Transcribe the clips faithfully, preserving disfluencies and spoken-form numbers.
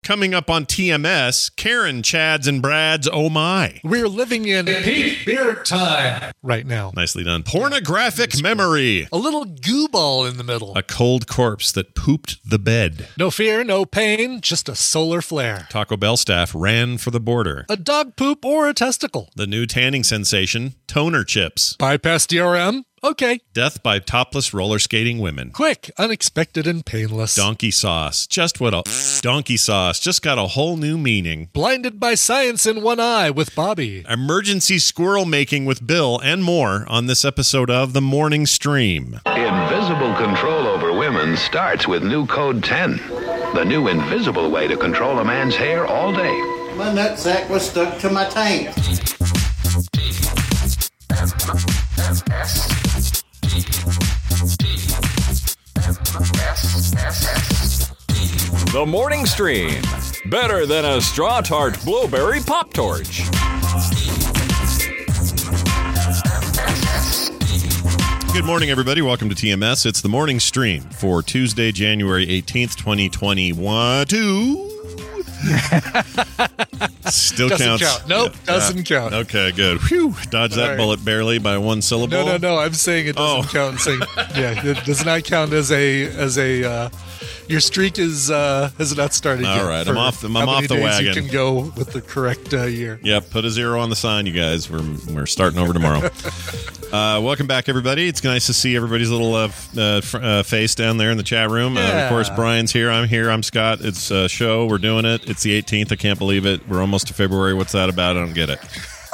Coming up on T M S, Karen, Chads, and Brads, oh my. We're living in peak beer time right now. Nicely done. Pornographic memory. A little goo ball in the middle. A cold corpse that pooped the bed. No fear, no pain, just a solar flare. Taco Bell staff ran for the border. A dog poop or a testicle. The new tanning sensation, toner chips. Bypass D R M? Okay. Death by topless roller skating women. Quick, unexpected, and painless. Donkey sauce. Just what a donkey sauce. Just got a whole new meaning. Blinded by science in one eye with Bobby. Emergency squirrel making with Bill and more on this episode of The Morning Stream. Invisible control over women starts with new Code ten. The new invisible way to control a man's hair all day. My nutsack was stuck to my tank. The Morning Stream. Better than a straw tart blueberry pop torch. Good morning, everybody. Welcome to T M S. It's the Morning Stream for Tuesday, January eighteenth, twenty twenty-one. Still doesn't counts. Count. Nope, Yeah. doesn't count. Okay, good. Whew. Dodge that right. bullet barely by one syllable. No, no, no. I'm saying it doesn't Oh. count. I'm saying, yeah, it does not count as a as a. Uh, your streak is uh, has not started All yet. right, for I'm off the- I'm how many off the days wagon. You can go with the correct uh, year. Yep, put a zero on the sign, you guys. We're we're starting over tomorrow. uh, welcome back, everybody. It's nice to see everybody's little uh, f- uh, fr- uh, face down there in the chat room. Uh, Yeah. of course, Brian's here. I'm here. I'm Scott. It's a show. We're doing it. It's the eighteenth. I can't believe it. We're almost to February. What's that about? I don't get it.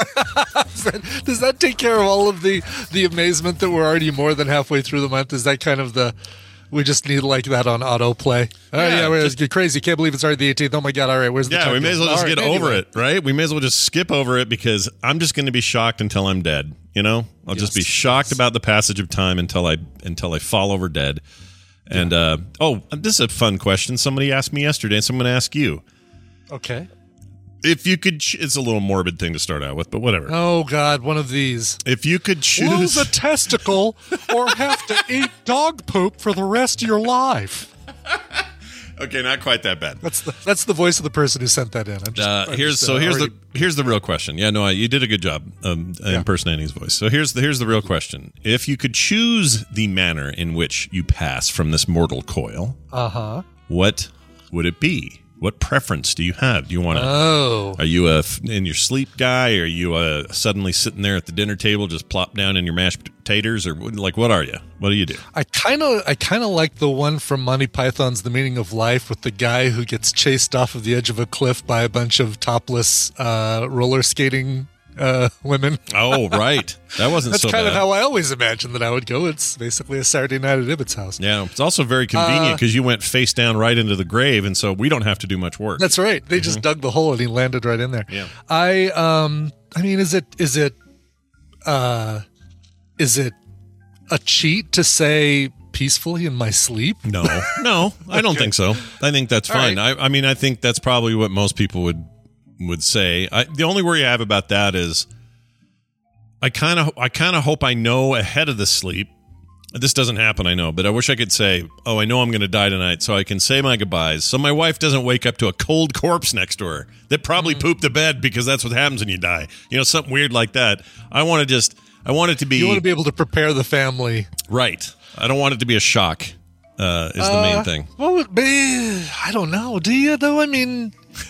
Does that take care of all of the the amazement that we're already more than halfway through the month? Is that kind of the we just need like that on autoplay? Oh Yeah, yeah, we're just- just crazy. Can't believe it's already the eighteenth. Oh my god! All right, where's the Yeah, time we may as well goes? just All get right, over anyway. it, right? We may as well just skip over it because I'm just going to be shocked until I'm dead. You know, I'll just be Yes, shocked yes. about the passage of time until I until I fall over dead. And uh, oh, this is a fun question. Somebody asked me yesterday, so I'm going to ask you. Okay. If you could, ch- it's a little morbid thing to start out with, but whatever. Oh god, one of these. If you could choose, Lose a testicle or have to eat dog poop for the rest of your life. okay, not quite that bad. That's the that's the voice of the person who sent that in. I'm just, Uh, I'm here's just, so uh, here's already- the here's the real question. Yeah, no, I, you did a good job um, impersonating his voice. So here's the here's the real question. If you could choose the manner in which you pass from this mortal coil, uh-huh. what would it be? What preference do you have? Do you want to? Oh. Are you a f- in your sleep guy? Are you uh, suddenly sitting there at the dinner table, just plop down in your mashed potatoes, or what- like what are you? What do you do? I kind of I kind of like the one from Monty Python's The Meaning of Life with the guy who gets chased off of the edge of a cliff by a bunch of topless uh, roller skating uh, women. Oh, right, that wasn't That's so kind bad. of how I always imagined that I would go. It's basically a Saturday night at Ibbott's house. Yeah, it's also very convenient Uh, because you went face down right into the grave, and so we don't have to do much work. That's right. They just dug the hole and he landed right in there. Yeah. I um I mean is it is it uh is it a cheat to say peacefully in my sleep? No, no, I don't think so. I think that's All fine. right. I, I mean, I think that's probably what most people would would say. I, the only worry I have about that is, I kind of, I kind of hope I know ahead of the sleep. This doesn't happen, I know, but I wish I could say, "Oh, I know I'm going to die tonight," so I can say my goodbyes, so my wife doesn't wake up to a cold corpse next to her that probably pooped the bed because that's what happens when you die. You know, something weird like that. I want to just, I want it to be You want to be able to prepare the family. right. I don't want it to be a shock. Uh, is the main Uh, thing. What would be? I don't know. Do you though? I mean,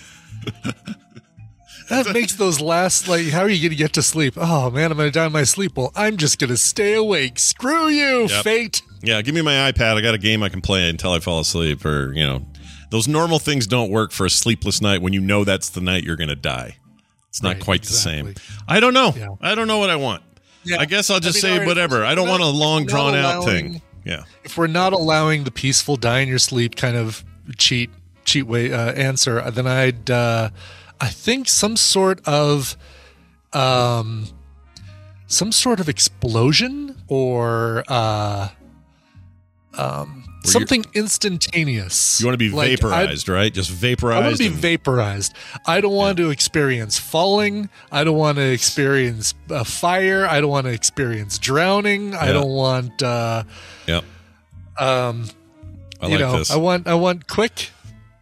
that makes those last like. How are you going to get to sleep? Oh man, I'm going to die in my sleep. Well, I'm just going to stay awake. Screw you, Yep. fate. Yeah, give me my iPad. I got a game I can play until I fall asleep. Or, you know, those normal things don't work for a sleepless night when you know that's the night you're going to die. It's not Right, quite exactly. the same. I don't know. Yeah. I don't know what I want. Yeah. I guess I'll just I mean, say all right, whatever. if I don't we're want a not- long, if we're not drawn out allowing- thing. Yeah. If we're not allowing the peaceful die in your sleep kind of cheat cheat way uh, answer, then I'd uh, I think some sort of um some sort of explosion or uh um Where something instantaneous. You want to be Like, vaporized, right? Just I, vaporized. I want to be and- vaporized. I don't want to experience falling. I don't want to experience uh, fire. I don't want to experience drowning. I Yeah. don't want uh Yep. um I you like know, this. I want I want quick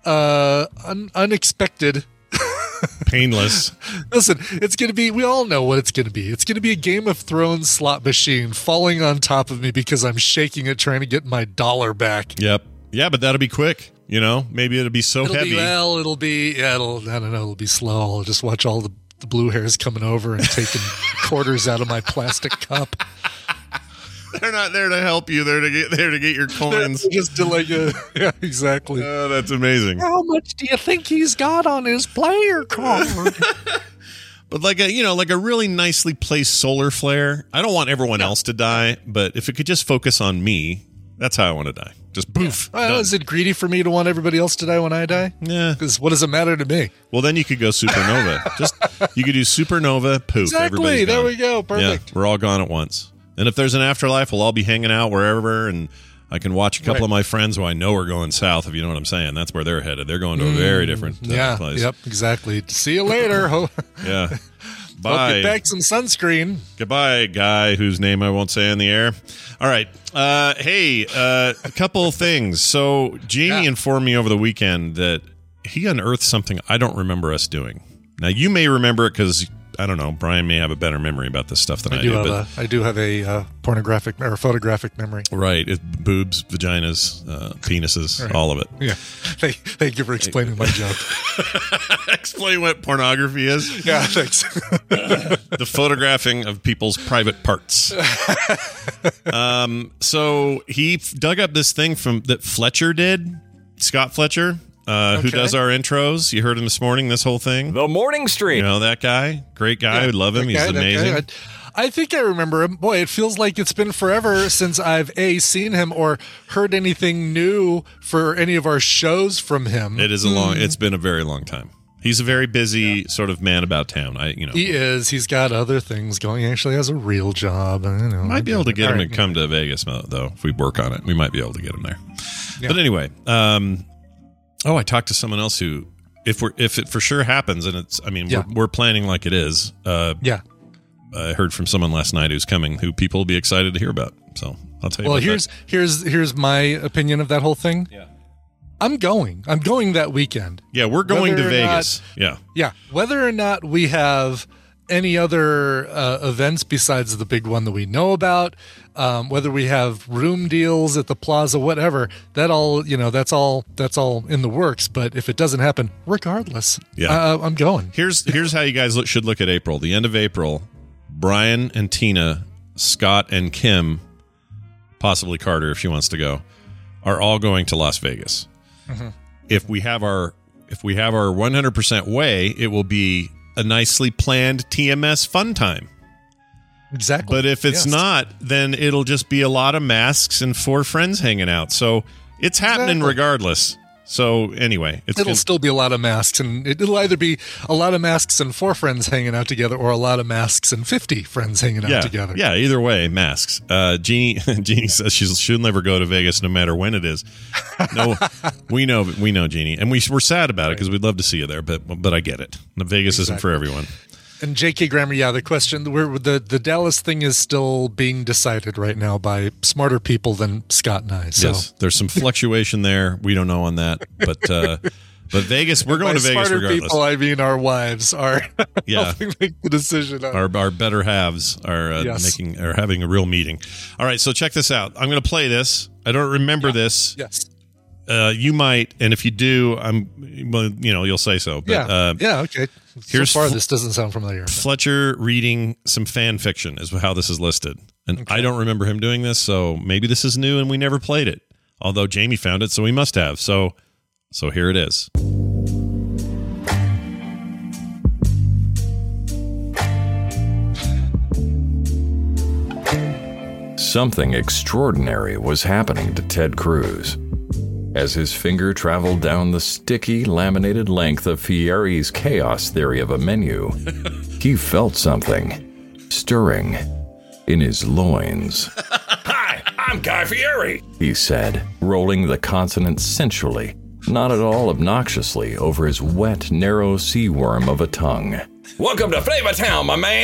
uh, un- unexpected. Painless. Listen, it's going to be, we all know what it's going to be. It's going to be a Game of Thrones slot machine falling on top of me because I'm shaking it trying to get my dollar back. Yep. Yeah, but that'll be quick. You know, maybe it'll be so It'll heavy. be, well, it'll be, yeah, it'll, I don't know, it'll be slow. I'll just watch all the, the blue hairs coming over and taking quarters out of my plastic cup. They're not there to help you. They're to get there to get your coins. Just to like, a, yeah, exactly. Oh, that's amazing. How much do you think he's got on his player card? But like a, you know, like a really nicely placed solar flare. I don't want everyone else to die, but if it could just focus on me, that's how I want to die. Just poof. Yeah. Well, is it greedy for me to want everybody else to die when I die? Yeah. Because what does it matter to me? Well, then you could go supernova. Just you could do supernova. Poof. Exactly. There gone. we go. Perfect. Yeah, we're all gone at once. And if there's an afterlife, we'll all be hanging out wherever, and I can watch a couple right. of my friends who I know are going south, if you know what I'm saying. That's where they're headed. They're going to a very different uh, yeah. place. Yep. Exactly. See you later. Yeah. Hope Bye. get back some sunscreen. Goodbye, guy whose name I won't say on the air. All right. Uh, hey, uh, a couple of things. So Jamie Yeah. informed me over the weekend that he unearthed something I don't remember us doing. Now, you may remember it because, I don't know, Brian may have a better memory about this stuff than I, I do, do. have but a, I do have a uh, pornographic or photographic memory. Right. It, boobs, vaginas, uh, penoses, Right. all of it. Yeah. Thank, thank you for explaining my joke. Explain what pornography is. Yeah, thanks. The photographing of people's private parts. um, so he f- dug up this thing from that Fletcher did, Scott Fletcher, uh, who Okay. does our intros. You heard him this morning, this whole thing. The Morning Stream. You know that guy? Great guy. We love him. That He's guy, that amazing. guy. I, I think I remember him. Boy, it feels like it's been forever since I've A, seen him or heard anything new for any of our shows from him. It is a long, it's been a very long time. He's a very busy sort of man about town. I, you know, He is. He's got other things going. He actually has a real job. I know. might be able to get him All to right. come to Vegas though. If we work on it, we might be able to get him there. Yeah. But anyway, um, oh, I talked to someone else who, if we're if it for sure happens, and it's, I mean, Yeah. we're, we're planning like it is. Uh, Yeah. I heard from someone last night who's coming, who people will be excited to hear about. So I'll tell you. Well, about here's that. here's here's my opinion of that whole thing. Yeah. I'm going. I'm going that weekend. yeah, we're going whether to or Vegas. yeah, Yeah. Whether or not we have any other uh, events besides the big one that we know about, um, whether we have room deals at the plaza, whatever, that all, you know, that's all, that's all in the works. But if it doesn't happen, regardless, Yeah. uh, I'm going. here's here's how you guys look, should look at April. The end of April, Brian and Tina, Scott and Kim, possibly Carter if she wants to go, are all going to Las Vegas. Mm-hmm. If we have our if we have our one hundred percent way, it will be a nicely planned T M S fun time. Exactly. But if it's Yes. not, then it'll just be a lot of masks and four friends hanging out. So it's happening Exactly. regardless. So anyway, it's It'll gonna- still be a lot of masks, and it- it'll either be a lot of masks and four friends hanging out together, or a lot of masks and fifty friends hanging yeah, out together. Yeah, either way, masks. Uh, Jeannie, Jeannie says she's, she'll never go to Vegas no matter when it is. No, we know, we know, Jeannie, and we we're sad about it because we'd love to see you there, but but I get it. Vegas isn't for everyone. And J K Grammer, yeah, the question, we're, the the Dallas thing is still being decided right now by smarter people than Scott and I. So. Yes, there's some fluctuation there. We don't know on that, but uh, but Vegas, we're going By to Vegas smarter regardless. people, I mean our wives are Yeah. helping make the decision. On. Our, our better halves are uh, Yes. making are having a real meeting. All right, so check this out. I'm going to play this. I don't remember this. Yes. Uh, you might, and if you do, I'm. Well, you know, you'll say so. But, Yeah. Uh, yeah. Okay. here's so far, Fl- this doesn't sound familiar. Fletcher reading some fan fiction is how this is listed, and I don't remember him doing this. So maybe this is new, and we never played it. Although Jamie found it, so we must have. So, so here it is. Something extraordinary was happening to Ted Cruz. As his finger traveled down the sticky, laminated length of Fieri's chaos theory of a menu, he felt something stirring in his loins. Hi, I'm Guy Fieri. He said, rolling the consonant sensually, not at all obnoxiously, over his wet, narrow sea worm of a tongue. Welcome to Flavor Town, my man.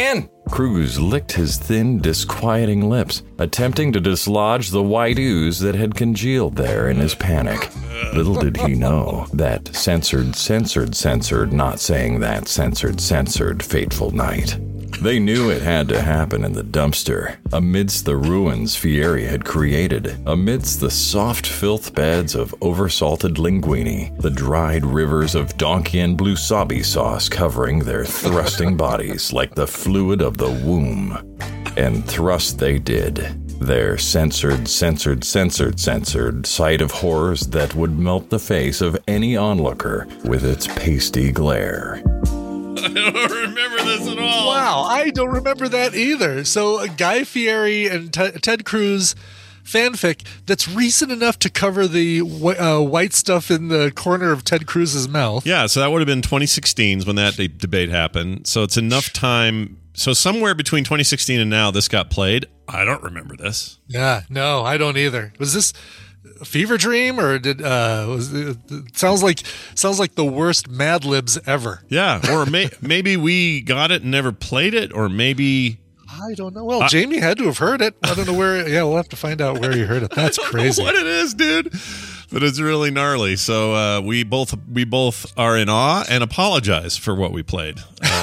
Cruz licked his thin, disquieting lips, attempting to dislodge the white ooze that had congealed there in his panic. Little did he know that censored, censored, censored, not saying that censored, censored, fateful night. They knew it had to happen in the dumpster, amidst the ruins Fieri had created, amidst the soft filth beds of oversalted linguine, the dried rivers of donkey and blue sobe sauce covering their thrusting bodies like the fluid of the womb. And thrust they did. Their censored, censored, censored, censored sight of horrors that would melt the face of any onlooker with its pasty glare. I don't remember this at all. Wow, I don't remember that either. So, uh, Guy Fieri and T- Ted Cruz fanfic that's recent enough to cover the w- uh, white stuff in the corner of Ted Cruz's mouth. Yeah, so that would have been twenty sixteen when that de- debate happened. So it's enough time. So somewhere between twenty sixteen and now, this got played. I don't remember this. Yeah, no, I don't either. Was this a fever dream or did uh was it, it sounds like sounds like the worst Mad Libs ever. Yeah, or may, maybe we got it and never played it, or maybe I don't know. Well, I, Jamie had to have heard it. I don't know where. Yeah, we'll have to find out where you heard it. That's I don't crazy. know what it is, dude. But it's really gnarly. So uh, we both we both are in awe and apologize for what we played.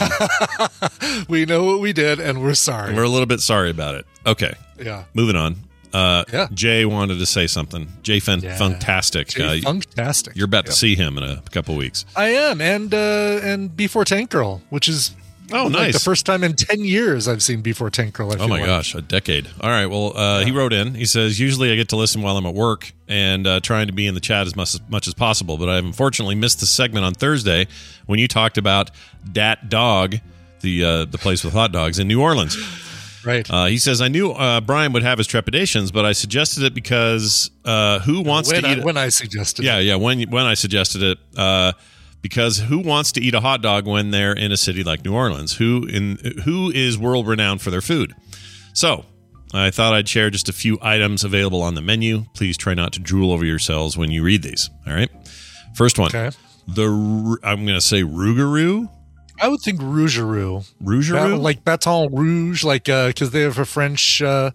Um, we know what we did, and we're sorry. we're a little bit sorry about it. Okay, yeah. moving on. Uh, Yeah. Jay wanted to say something. Jay Fan- Yeah. Fantastic. Jay Uh, Funktastic. you're about Yep. to see him in a couple weeks. I am, and uh, and B four Tank Girl, which is Oh, like nice. the first time in ten years I've seen B four Tank Girl. I Oh feel my like. gosh, a decade. All right. Well, uh, he wrote in. He says, usually I get to listen while I'm at work and uh, trying to be in the chat as much, as much as possible, but I've unfortunately missed the segment on Thursday when you talked about Dat Dog, the uh, the place with hot dogs in New Orleans. Right. Uh, he says, I knew uh, Brian would have his trepidations, but I suggested it because uh, who wants when to I, eat when I suggested Yeah, it. yeah. When when I suggested it, uh, because who wants to eat a hot dog when they're in a city like New Orleans? Who in who is world renowned for their food? So I thought I'd share just a few items available on the menu. Please try not to drool over yourselves when you read these. All right. First one, Okay. the Ru- I'm going to say Rougarou. I would think Rougarou. Rougarou, Ba- like Baton Rouge, like because they have a French uh,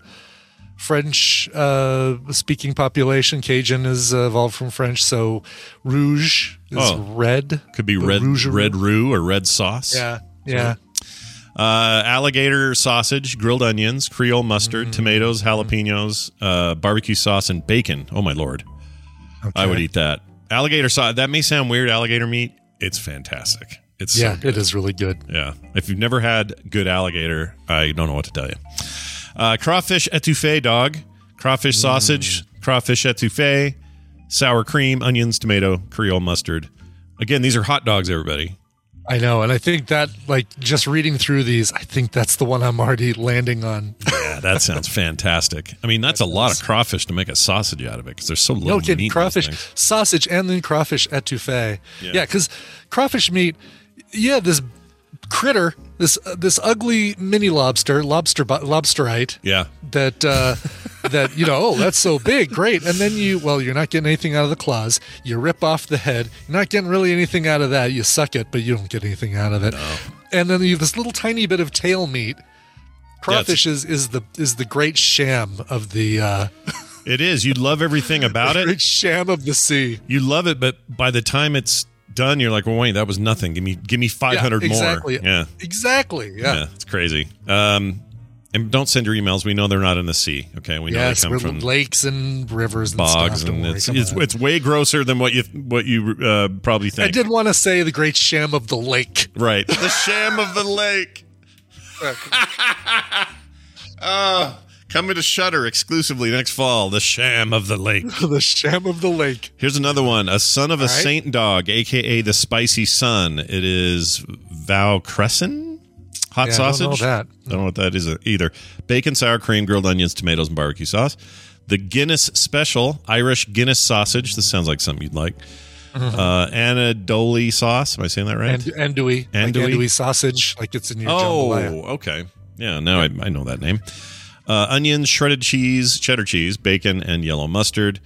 French uh, speaking population. Cajun is uh, evolved from French, so rouge is Oh. red. could be The red Rougarou. red roux or red sauce. Yeah, yeah. Uh, alligator sausage, grilled onions, Creole mustard, Mm. tomatoes, jalapenos, uh, barbecue sauce, and bacon. Oh my lord, I would eat that. Alligator sauce. That may sound weird. Alligator meat. It's fantastic. It's so Yeah, good. it is really good. Yeah. If you've never had good alligator, I don't know what to tell you. Uh, crawfish etouffee, dog. Crawfish Mm. sausage, crawfish etouffee, sour cream, onions, tomato, Creole mustard. Again, these are hot dogs, everybody. I know, and I think that, like, just reading through these, I think that's the one I'm already landing on. Yeah, that sounds fantastic. I mean, that's a lot of crawfish to make a sausage out of it because there's so little No meat kidding, in those crawfish things. sausage and then crawfish etouffee. Yeah. Yeah, because crawfish meat, yeah, this critter, this uh, this ugly mini lobster, lobster lobsterite. Yeah. That uh, that you know, oh, that's so big, great, and then you, well, you're not getting anything out of the claws. You rip off the head. You're not getting really anything out of that. You suck it, but you don't get anything out of it. And then you have this little tiny bit of tail meat. Crawfish is, is the is the great sham of the uh, It is. You love everything about it. great sham of the sea. You love it, but by the time it's done, you're like, well, wait, that was nothing. Give me, give me five hundred Yeah, exactly. more. Yeah, Exactly. Yeah. yeah, it's crazy. Um, and don't send your emails. We know they're not in the sea. Okay, we know Yes, they come we're from lakes and rivers and bogs, stuff. Don't and worry, it's come it's, on. it's way grosser than what you what you uh, probably think. I did want to say the great sham of the lake. Right, the sham of the lake. uh, coming to Shudder exclusively next fall. The sham of the lake. The sham of the lake. Here's another one. A son of a All right. saint dog, a k a the spicy son. It is Val Crescent. Hot Yeah, I don't sausage. know that. Don't know what that is either. Bacon, sour cream, grilled onions, tomatoes, and barbecue sauce. The Guinness Special, Irish Guinness sausage. This sounds like something you'd like. Uh, Anadoli sauce. Am I saying that right? And andouille. Like Andouille? andouille sausage, like it's in your oh, jambalaya. okay. Yeah, now I, I know that name. Uh, onions, shredded cheese, cheddar cheese, bacon, and yellow mustard.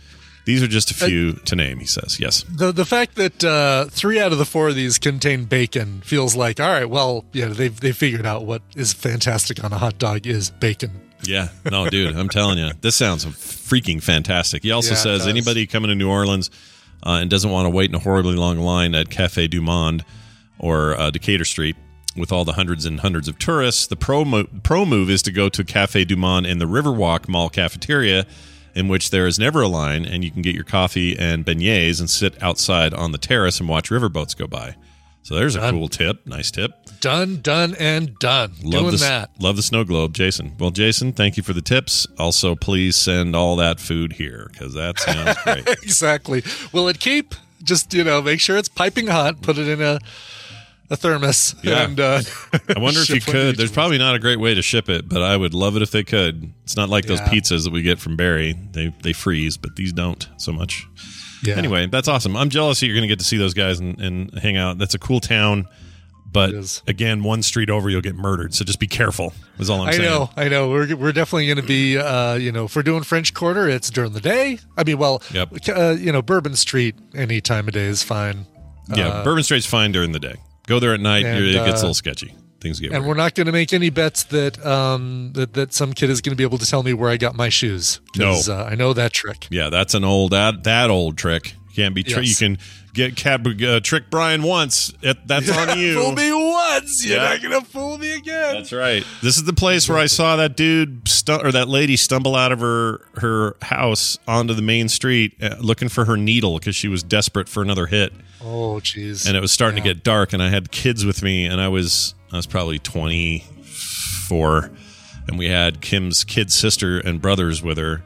These are just a few to name, he says. Yes. The the fact that uh, three out of the four of these contain bacon feels like, all right, well, yeah, they've, they figured out what is fantastic on a hot dog is bacon. Yeah. No, dude, I'm telling you, this sounds freaking fantastic. He also Yeah, it says does. anybody coming to New Orleans uh, and doesn't want to wait in a horribly long line at Café du Monde or uh, Decatur Street with all the hundreds and hundreds of tourists, the pro, mo- pro move is to go to Café du Monde in the Riverwalk Mall cafeteria, in which there is never a line, and you can get your coffee and beignets and sit outside on the terrace and watch riverboats go by. So there's a Done. cool tip. Nice tip. Done, done, and done. Love Doing the, that. Love the snow globe, Jason. Well, Jason, thank you for the tips. Also, please send all that food here because that sounds great. Exactly. Will it keep? Just, you know, make sure it's piping hot. Put it in a a thermos. Yeah. And, uh, I wonder if you ship when could. There's reachable. probably not a great way to ship it, but I would love it if they could. It's not like those Yeah. pizzas that we get from Barry. They they freeze, but these don't so much. Yeah. Anyway, that's awesome. I'm jealous that you're going to get to see those guys and, and hang out. That's a cool town. But It is. again, one street over, you'll get murdered. So just be careful, is all I'm I saying. know, I know. We're we're definitely going to be, uh, you know, if we're doing French Quarter, it's during the day. I mean, well, Yep. uh, you know, Bourbon Street any time of day is fine. Yeah, Uh, Bourbon Strait's fine during the day. Go there at night, and, you're- it gets a uh, little sketchy. Things get And weird. we're not going to make any bets that um that, that some kid is going to be able to tell me where I got my shoes. 'Cause, No. uh, I know that trick. Yeah, that's an old that that old trick. Can't be tri- Yes. You can get cab uh, trick Brian once. It, that's on you. Fool me once, you're Yeah. not going to fool me again. That's right. This is the place where I saw that dude stu- or that lady stumble out of her her house onto the main street uh, looking for her needle because she was desperate for another hit, Oh, jeez. and it was starting to get dark. And I had kids with me, and I was I was probably twenty-four, and we had Kim's kid sister and brothers with her,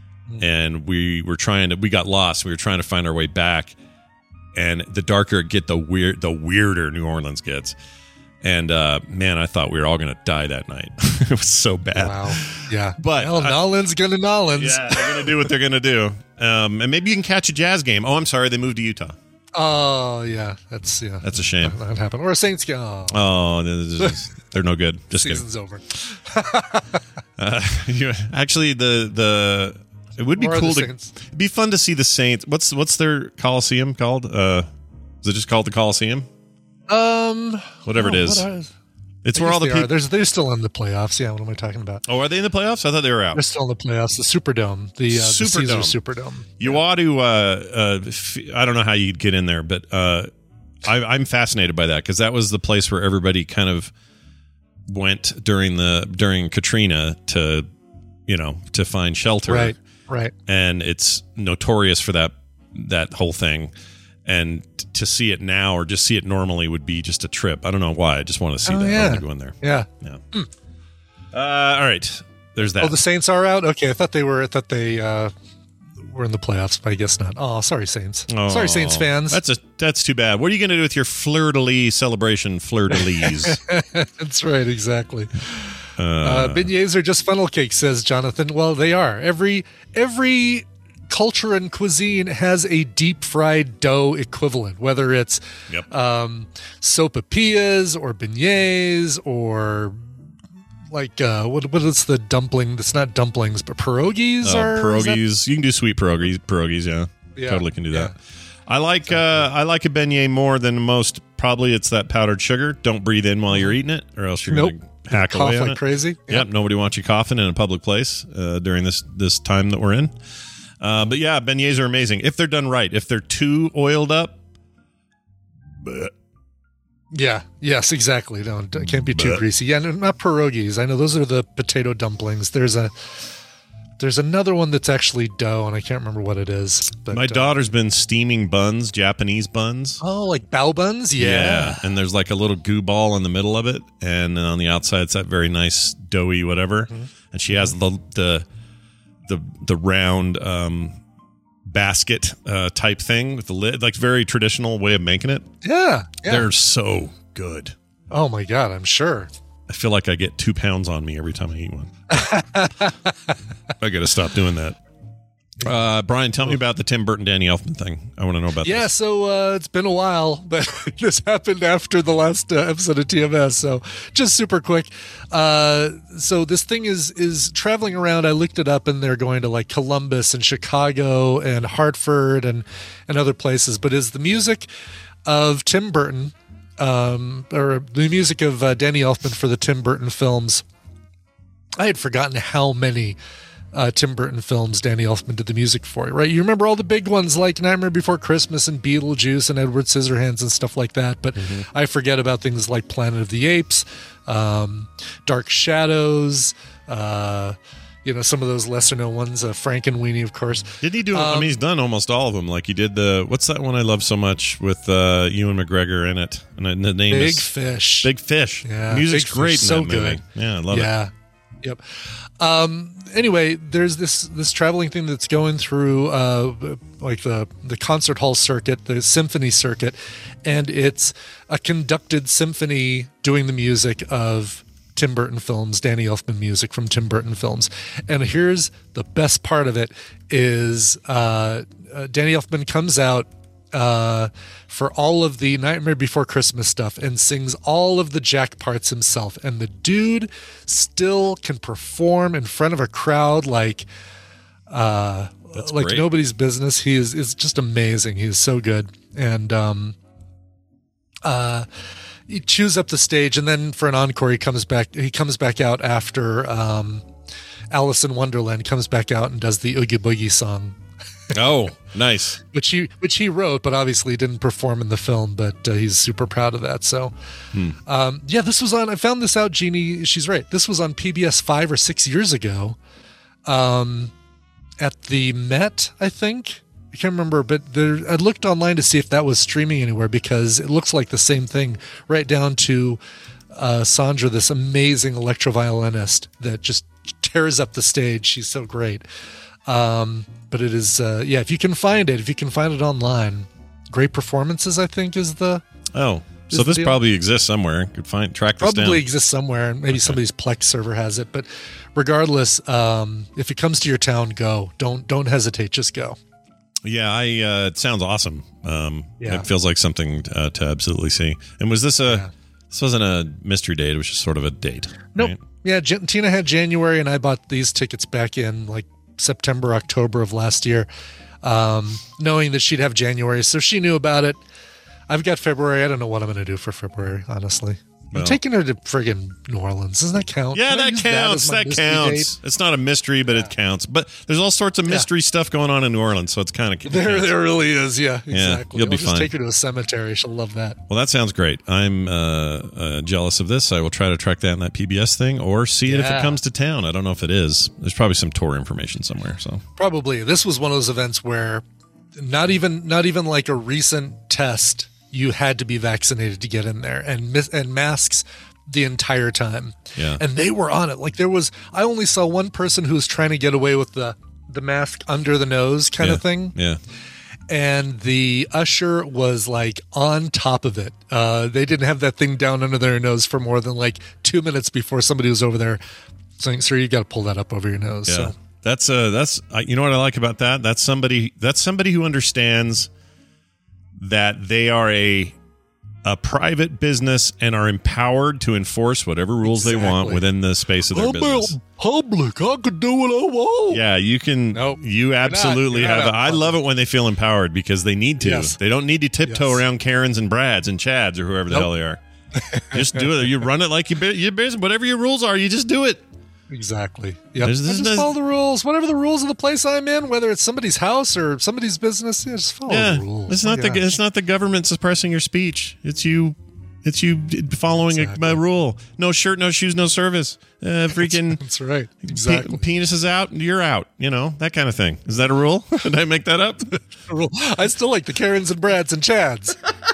and we were trying to we got lost. We were trying to find our way back, and the darker it get, the weird the weirder New Orleans gets. And uh, man, I thought we were all going to die that night. It was so bad. Wow. Yeah. But well, I- Nolan's going to Nolan's. Yeah, they're going to do what they're going to do. Um, and maybe you can catch a Jazz game. Oh, I'm sorry, they moved to Utah. Oh, yeah. That's yeah. That's a shame. That happened. Or a Saints game. Oh, Oh, they're just- they're no good. Just kidding. season's over. Uh, you, actually, the the it would be Or the cool to Saints. it'd be fun to see the Saints. What's what's their Coliseum called? Uh, is it just called the Coliseum? Um, Whatever it oh, is, what are- it's I where guess all the they are. people. There's, they're still in the playoffs. Yeah, what am I talking about? Oh, are they in the playoffs? I thought they were out. They're still in the playoffs. The Superdome, the, uh, the Caesar Superdome. Superdome. You ought to. Uh, uh, f- I don't know how you'd get in there, but uh, I, I'm fascinated by that because that was the place where everybody kind of went during the during Katrina to, you know, to find shelter. Right, right. And it's notorious for that that whole thing. And to see it now or just see it normally would be just a trip. I don't know why. I just want to see Oh, that. I yeah. want to go in there. Yeah. Yeah. Uh, all right. There's that. Oh, the Saints are out. Okay, I thought they were. I thought they uh, were in the playoffs, but I guess not. Oh, sorry, Saints. Oh, sorry, Saints fans. That's a that's too bad. What are you going to do with your fleur de lis celebration? Fleur de lis. That's right, exactly. Uh, beignets are just funnel cakes, says Jonathan. Well, they are. Every every culture and cuisine has a deep fried dough equivalent, whether it's Yep. um, sopapillas or beignets or like uh, what what is the dumpling? That's not dumplings, but pierogies Uh, are pierogies. You can do sweet pierogies. Pierogies, yeah. Yeah, Totally can do that. yeah. I like uh, I like a beignet more than most. Probably it's that powdered sugar. Don't breathe in while you're eating it, or else you're Nope. going to hack Cough away on like it. crazy. Yep. Nobody wants you coughing in a public place uh, during this this time that we're in. Uh, but yeah, beignets are amazing if they're done right. If they're too oiled up, bleh. Yeah. Yes. Exactly. No, it can't be too But- greasy. Yeah. No, not pierogies. I know those are the potato dumplings. There's a there's another one that's actually dough, and I can't remember what it is. But, my uh, daughter's been steaming buns, Japanese buns. oh, like bao buns. Yeah. and there's like a little goo ball in the middle of it, and then on the outside it's that very nice doughy whatever. Mm-hmm. And she has the the the the round um, basket uh, type thing with the lid, like very traditional way of making it. Yeah. Yeah. They're so good. Oh my god, I'm sure. I feel like I get two pounds on me every time I eat one. I got to stop doing that. Uh, Brian, tell me about the Tim Burton, Danny Elfman thing. I want to know about Yeah, this. so uh, it's been a while, but this happened after the last uh, episode of T M S, so just super quick. Uh, so this thing is is traveling around. I looked it up, and they're going to like Columbus and Chicago and Hartford and, and other places, but is the music of Tim Burton, um, or the music of uh, Danny Elfman for the Tim Burton films. I had forgotten how many Uh, Tim Burton films Danny Elfman did the music for, right? You remember all the big ones like Nightmare Before Christmas and Beetlejuice and Edward Scissorhands and stuff like that, but mm-hmm. I forget about things like Planet of the Apes, um, Dark Shadows, uh, you know, some of those lesser known ones, uh, Frankenweenie, of course. Did he do um, I mean, he's done almost all of them. Like he did the, what's that one I love so much with uh, Ewan McGregor in it? And the name Big is Fish. Big Fish. Yeah, music's Big great Fish, in so that movie. good. Yeah, I love yeah. it. Yep. Um, anyway, there's this this traveling thing that's going through uh, like the the concert hall circuit, the symphony circuit, and it's a conducted symphony doing the music of Tim Burton films, Danny Elfman music from Tim Burton films. And here's the best part of it is uh, uh, Danny Elfman comes out uh, for all of the Nightmare Before Christmas stuff and sings all of the Jack parts himself. And the dude still can perform in front of a crowd like uh, That's like great. nobody's business. He is is just amazing. He is so good. And um, uh, he chews up the stage, and then for an encore, he comes back. He comes back out after um, Alice in Wonderland comes back out and does the Oogie Boogie song. Oh, nice. Which he which he wrote, but obviously didn't perform in the film. But uh, he's super proud of that. So, Hmm. um, yeah, this was on. I found this out, Jeannie. She's right. This was on P B S five or six years ago, um, at the Met, I think. I can't remember, but there, I looked online to see if that was streaming anywhere because it looks like the same thing, right down to uh, Sandra, this amazing electroviolinist that just tears up the stage. She's so great. Um, but it is, uh, yeah, if you can find it, if you can find it online, great performances, I think, is the. Oh, is so the this deal. probably exists somewhere. Could find track this down. Probably exists somewhere, and maybe Okay. somebody's Plex server has it. But regardless, um, if it comes to your town, go. Don't don't hesitate. Just go. Yeah, I. Uh, it sounds awesome. Um, Yeah. It feels like something uh, to absolutely see. And was this a? Yeah. This wasn't a mystery date. It was just sort of a date. Nope. right? Yeah, J- Tina had January, and I bought these tickets back in like September, October of last year, um, knowing that she'd have January, so she knew about it. I've got February. I don't know what I'm going to do for February, honestly. Well. I'm taking her to friggin' New Orleans. Doesn't that count? Yeah, Can I that use counts. as my That, mystery counts. date? It's not a mystery, but it counts. But there's all sorts of Yeah. mystery stuff going on in New Orleans, so it's kind of There, there really is. Yeah, exactly. you'll be I'll just fine. take her to a cemetery. She'll love that. Well, that sounds great. I'm uh, uh, jealous of this. I will try to track that in that P B S thing, or see it if it Yeah. comes to town. I don't know if it is. There's probably some tour information somewhere. So Probably. This was one of those events where not even not even like a recent test, you had to be vaccinated to get in there, and mis- and masks the entire time. Yeah. And they were on it. Like there was, I only saw one person who was trying to get away with the the mask under the nose kind yeah. of thing. Yeah. And the usher was like on top of it. Uh, they didn't have that thing down under their nose for more than like two minutes before somebody was over there saying, "Sir, you got to pull that up over your nose." Yeah. So That's uh that's uh, you know what I like about that? That's somebody that's somebody who understands that they are a a private business and are empowered to enforce whatever rules they want Exactly. within the space of their I'm business. out public. I could do what I want. Yeah, you can. Nope. You absolutely You're not- have. you're not I out love it when they feel empowered because they need to. Yes. They don't need to tiptoe Yes. around Karens and Brads and Chads or whoever the Nope. hell they are. Just do it. You run it like you you business. Whatever your rules are, you just do it. Exactly. Yeah. There's- I there's- just there's- follow the rules. Whatever the rules of the place I'm in, whether it's somebody's house or somebody's business, yeah, just follow Yeah, the rules. it's not My the gosh. it's not the government suppressing your speech. It's you. It's you following Exactly. a, a rule. No shirt, no shoes, no service. Uh, freaking That's right. pe- Exactly. penis is out, you're out. You know, that kind of thing. Is that a rule? Did I make that up? Rule. I still like the Karens and Brads and Chads.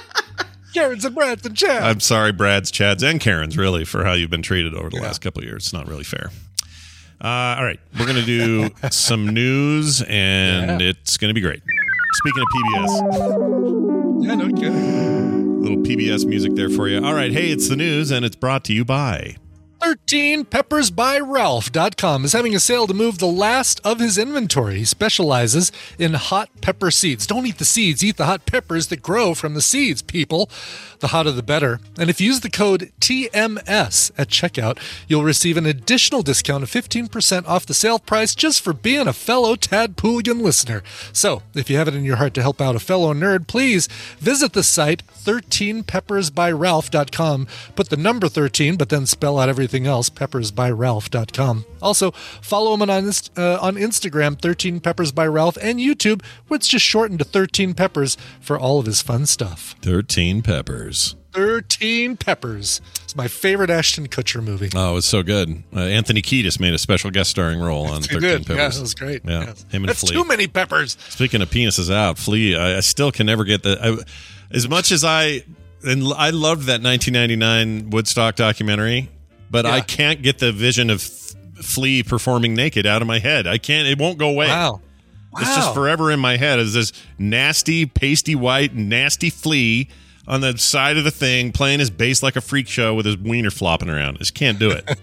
Karens and Brads and Chads. I'm sorry, Brad's, Chad's, and Karen's, really, for how you've been treated over the Yeah. last couple of years. It's not really fair. Uh, all right, we're going to do some news, and Yeah. it's going to be great. Speaking of P B S, yeah, no kidding. little P B S music there for you. All right, hey, it's the news, and it's brought to you by thirteen peppers by ralph dot com is having a sale to move the last of his inventory. He specializes in hot pepper seeds. Don't eat the seeds, eat the hot peppers that grow from the seeds, people. The hotter the better. And if you use the code T M S at checkout, you'll receive an additional discount of fifteen percent off the sale price just for being a fellow Tadpooligan listener. So, if you have it in your heart to help out a fellow nerd, please visit the site thirteen peppers by ralph dot com. Put the number thirteen, but then spell out everything else, peppers by ralph dot com. Also, follow him on, uh, on Instagram, thirteen peppers by ralph, and YouTube, where it's just shortened to thirteen peppers for all of his fun stuff. thirteen Peppers. thirteen Peppers. It's my favorite Ashton Kutcher movie. Oh, it's so good. Uh, Anthony Kiedis made a special guest starring role on thirteen Good. Peppers. Yeah, that was great. Yeah, Yes. him and That's Flea. too many peppers. Speaking of penises out, Flea, I, I still can never get the. I, as much as I and I loved that nineteen ninety-nine Woodstock documentary, but Yeah. I can't get the vision of Flea performing naked out of my head. I can't. It won't go away. Wow. Wow. It's just forever in my head. Is this nasty, pasty white, nasty Flea on the side of the thing playing his bass like a freak show with his wiener flopping around? I just can't do it.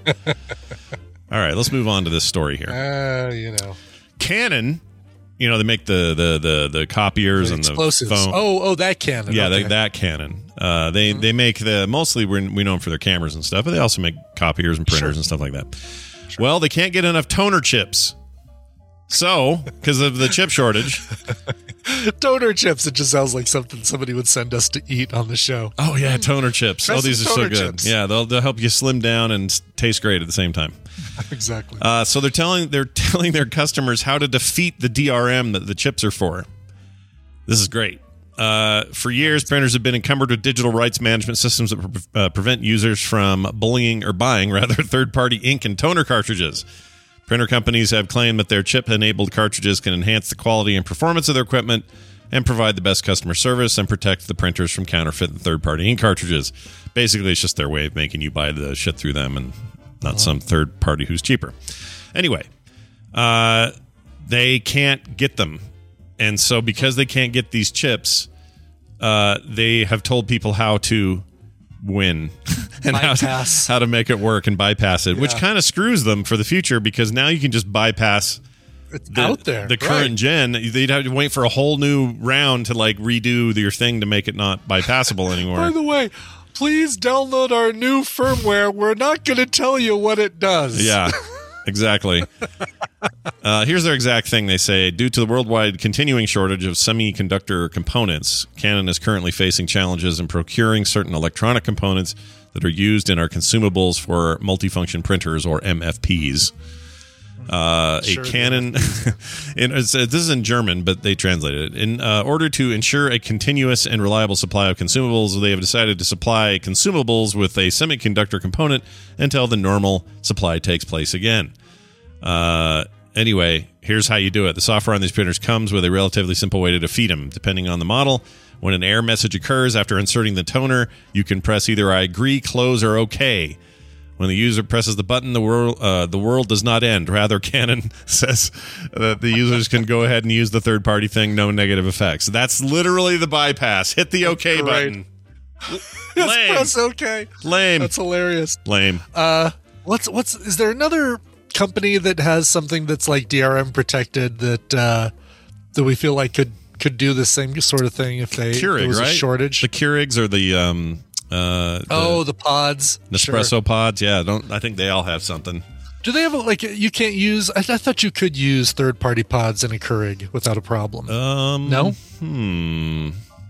All right, let's move on to this story here. Uh, you know. Canon, you know, they make the the the, the copiers The and explosives. the phone. Oh, oh, that cannon. yeah, Okay. they, that Canon. Uh, they Mm-hmm. they make the mostly we we know them for their cameras and stuff, but they also make copiers and printers Sure. and stuff like that. Well, they can't get enough toner chips. So, because of the chip shortage. Toner chips. It just sounds like something somebody would send us to eat on the show. Oh yeah, toner chips. Try Oh, these are some so toner good. chips. Yeah, they'll they'll help you slim down and s- taste great at the same time. Exactly. Uh, so they're telling they're telling their customers how to defeat the D R M that the chips are for. This is great. Uh, for years, printers have been encumbered with digital rights management systems that pre- uh, prevent users from bullying or buying rather third-party ink and toner cartridges. Printer companies have claimed that their chip-enabled cartridges can enhance the quality and performance of their equipment and provide the best customer service and protect the printers from counterfeit and third-party ink cartridges. Basically, it's just their way of making you buy the shit through them and not some third party who's cheaper. Anyway, uh, they can't get them. And so because they can't get these chips, uh, they have told people how to win and how to, Bypass. how to make it work and bypass it, which Yeah. kind of screws them for the future because now you can just bypass It's the, out there. the current Right. gen. They'd have to wait for a whole new round to like redo your thing to make it not bypassable anymore. By the way, please download our new firmware. We're not going to tell you what it does. Yeah, exactly. Uh, here's their exact thing. They say, due to the worldwide continuing shortage of semiconductor components, Canon is currently facing challenges in procuring certain electronic components that are used in our consumables for multifunction printers, or M F Ps. Uh, Sure, a Canon, in, it's, uh, this is in German, but they translated it. In uh, order to ensure a continuous and reliable supply of consumables, they have decided to supply consumables with a semiconductor component until the normal supply takes place again. Uh, anyway, here's how you do it. The software on these printers comes with a relatively simple way to defeat them. Depending on the model, when an error message occurs after inserting the toner, you can press either I agree, close, or OK. When the user presses the button, the world uh, the world does not end. Rather, Canon says that the users can go ahead and use the third-party thing, no negative effects. That's literally the bypass. Hit the OK Great. button. Just Lame. press okay. Lame. That's hilarious. Lame. Uh, what's what's is there another company that has something that's like D R M protected that uh, that we feel like could could do the same sort of thing if they Keurig, there was right? a shortage? The Keurigs or the um uh the oh, the pods. Nespresso Sure. pods. Yeah, don't I think they all have something. Do they have a, like you can't use? I, I thought you could use third party pods in a Keurig without a problem. Um No? Hmm.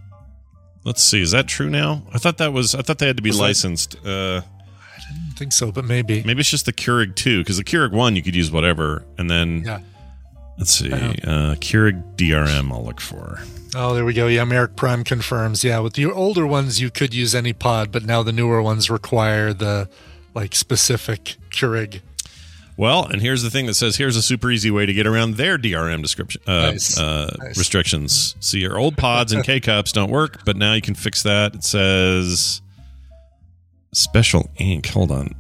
Let's see. Is that true now? I thought that was I thought they had to be Was that- licensed. Uh I don't think so, but maybe. maybe it's just the Keurig two, because the Keurig one you could use whatever, and then Yeah. let's see. Yeah. Uh Keurig D R M I'll look for. Oh, there we go. Yeah, Merrick Prime confirms. Yeah, with the older ones, you could use any pod, but now the newer ones require the like specific Keurig. Well, and here's the thing that says here's a super easy way to get around their D R M description uh, Nice. uh, Nice. restrictions. See, your old pods and K cups don't work, but now you can fix that. It says special ink. Hold on.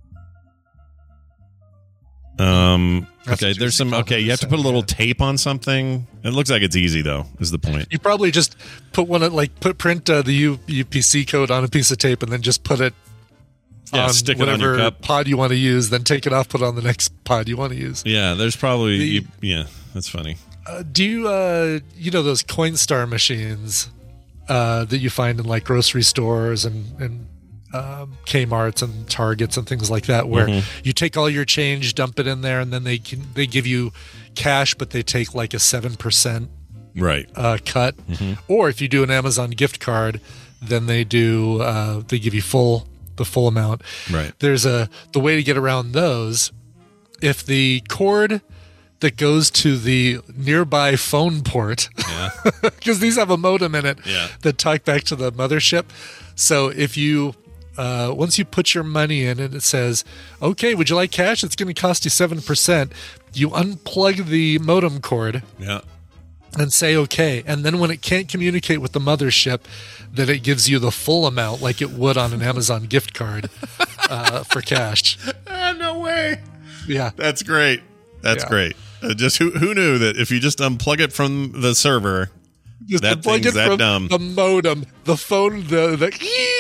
Um. That's Okay, what there's you some. call Okay, it, you have to put a so, little yeah. tape on something. It looks like it's easy though. Is the point? You probably just put one of like put print uh, the U, UPC code on a piece of tape and then just put it Yeah, on stick it on whatever your cup. pod you want to use, then take it off, put it on the next pod you want to use. Yeah, there's probably The- you, yeah, that's funny. Uh, do you, uh, you know, those Coinstar machines uh, that you find in like grocery stores and, and um, Kmart's and Targets and things like that, where Mm-hmm. you take all your change, dump it in there, and then they can they give you cash, but they take like a seven percent Right. uh, cut. Or if you do an Amazon gift card, then they do uh, they give you full the full amount. Right. There's a the way to get around those. If the cord that goes to the nearby phone port, Yeah. because these have a modem in it Yeah. that talk back to the mothership. So if you uh, once you put your money in and it says, "Okay, would you like cash? It's going to cost you seven percent." You unplug the modem cord Yeah. and say okay, and then when it can't communicate with the mothership, then it gives you the full amount like it would on an Amazon gift card uh, for cash. Ah, no way. Yeah. That's great. That's Yeah. great. Uh, just who who knew that if you just unplug it from the server, Just that unplug thing's it that from dumb. the modem, the phone, the the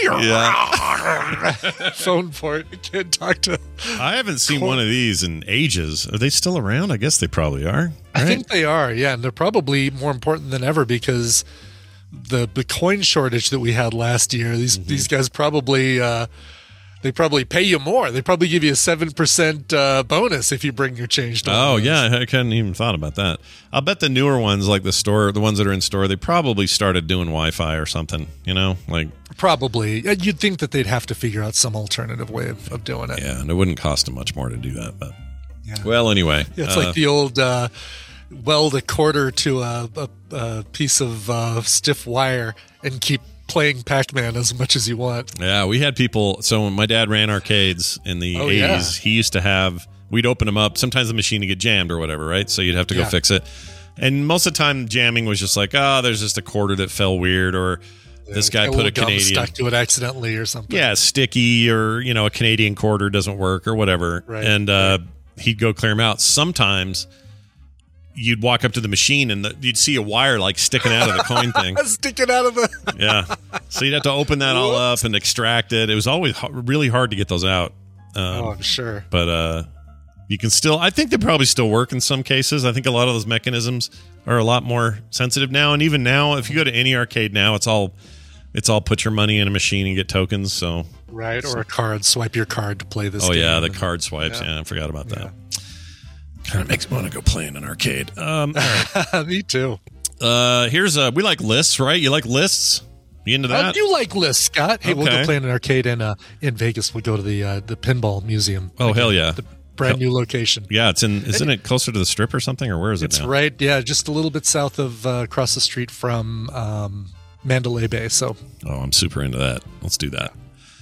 Yeah. phone port. You can't talk to. I haven't seen one of these in ages. Are they still around? I guess they probably are. I right? think they are, yeah, and they're probably more important than ever because the the coin shortage that we had last year. These Mm-hmm. these guys probably uh, they probably pay you more. They probably give you a seven percent uh, bonus if you bring your change. to one Oh of those. yeah, I hadn't even thought about that. I'll bet the newer ones, like the store, the ones that are in store, they probably started doing Wi-Fi or something. You know, like Probably. Yeah, you'd think that they'd have to figure out some alternative way of, of doing it. yeah, and it wouldn't cost them much more to do that. But well, anyway, Yeah, it's uh, like the old uh, weld a quarter to a, a, a piece of uh, stiff wire and keep playing Pac-Man as much as you want. yeah, we had people. So when my dad ran arcades in the Oh, eighties, yeah. he used to have. We'd open them up. Sometimes the machine would get jammed or whatever, right? So you'd have to go Yeah. fix it. And most of the time, jamming was just like, oh, there's just a quarter that fell weird, or this guy A put a little gum Canadian. stuck to it accidentally or something. Yeah, sticky, or you know, a Canadian quarter doesn't work or whatever. Right, and uh, he'd go clear them out. Sometimes you'd walk up to the machine and the, you'd see a wire like sticking out of the coin thing. Sticking out of the. Yeah, so you'd have to open that all up and extract it. It was always h- really hard to get those out. Um, Oh, I'm sure. but uh, you can still. I think they probably still work in some cases. I think a lot of those mechanisms are a lot more sensitive now. And even now, if you go to any arcade now, it's all it's all put your money in a machine and get tokens. So Right, or a card. Swipe your card to play this oh game. yeah, the And- card swipes. Yeah, I forgot about that. Kind of makes me want to go play in an arcade. Um, all right. Me too. uh, here's a. We like lists, right? You like lists? You into Uh, that? you like lists, Scott? Hey, we'll Okay. go play in an arcade in uh, in Vegas. We'll go to the uh, the Pinball Museum. Oh, Again, hell yeah. The brand new location. Yeah, it's in. Isn't it closer to the strip or something, or where is it It's now? right, yeah, just a little bit south of uh, across the street from um, Mandalay Bay. So Oh, I'm super into that. Let's do that.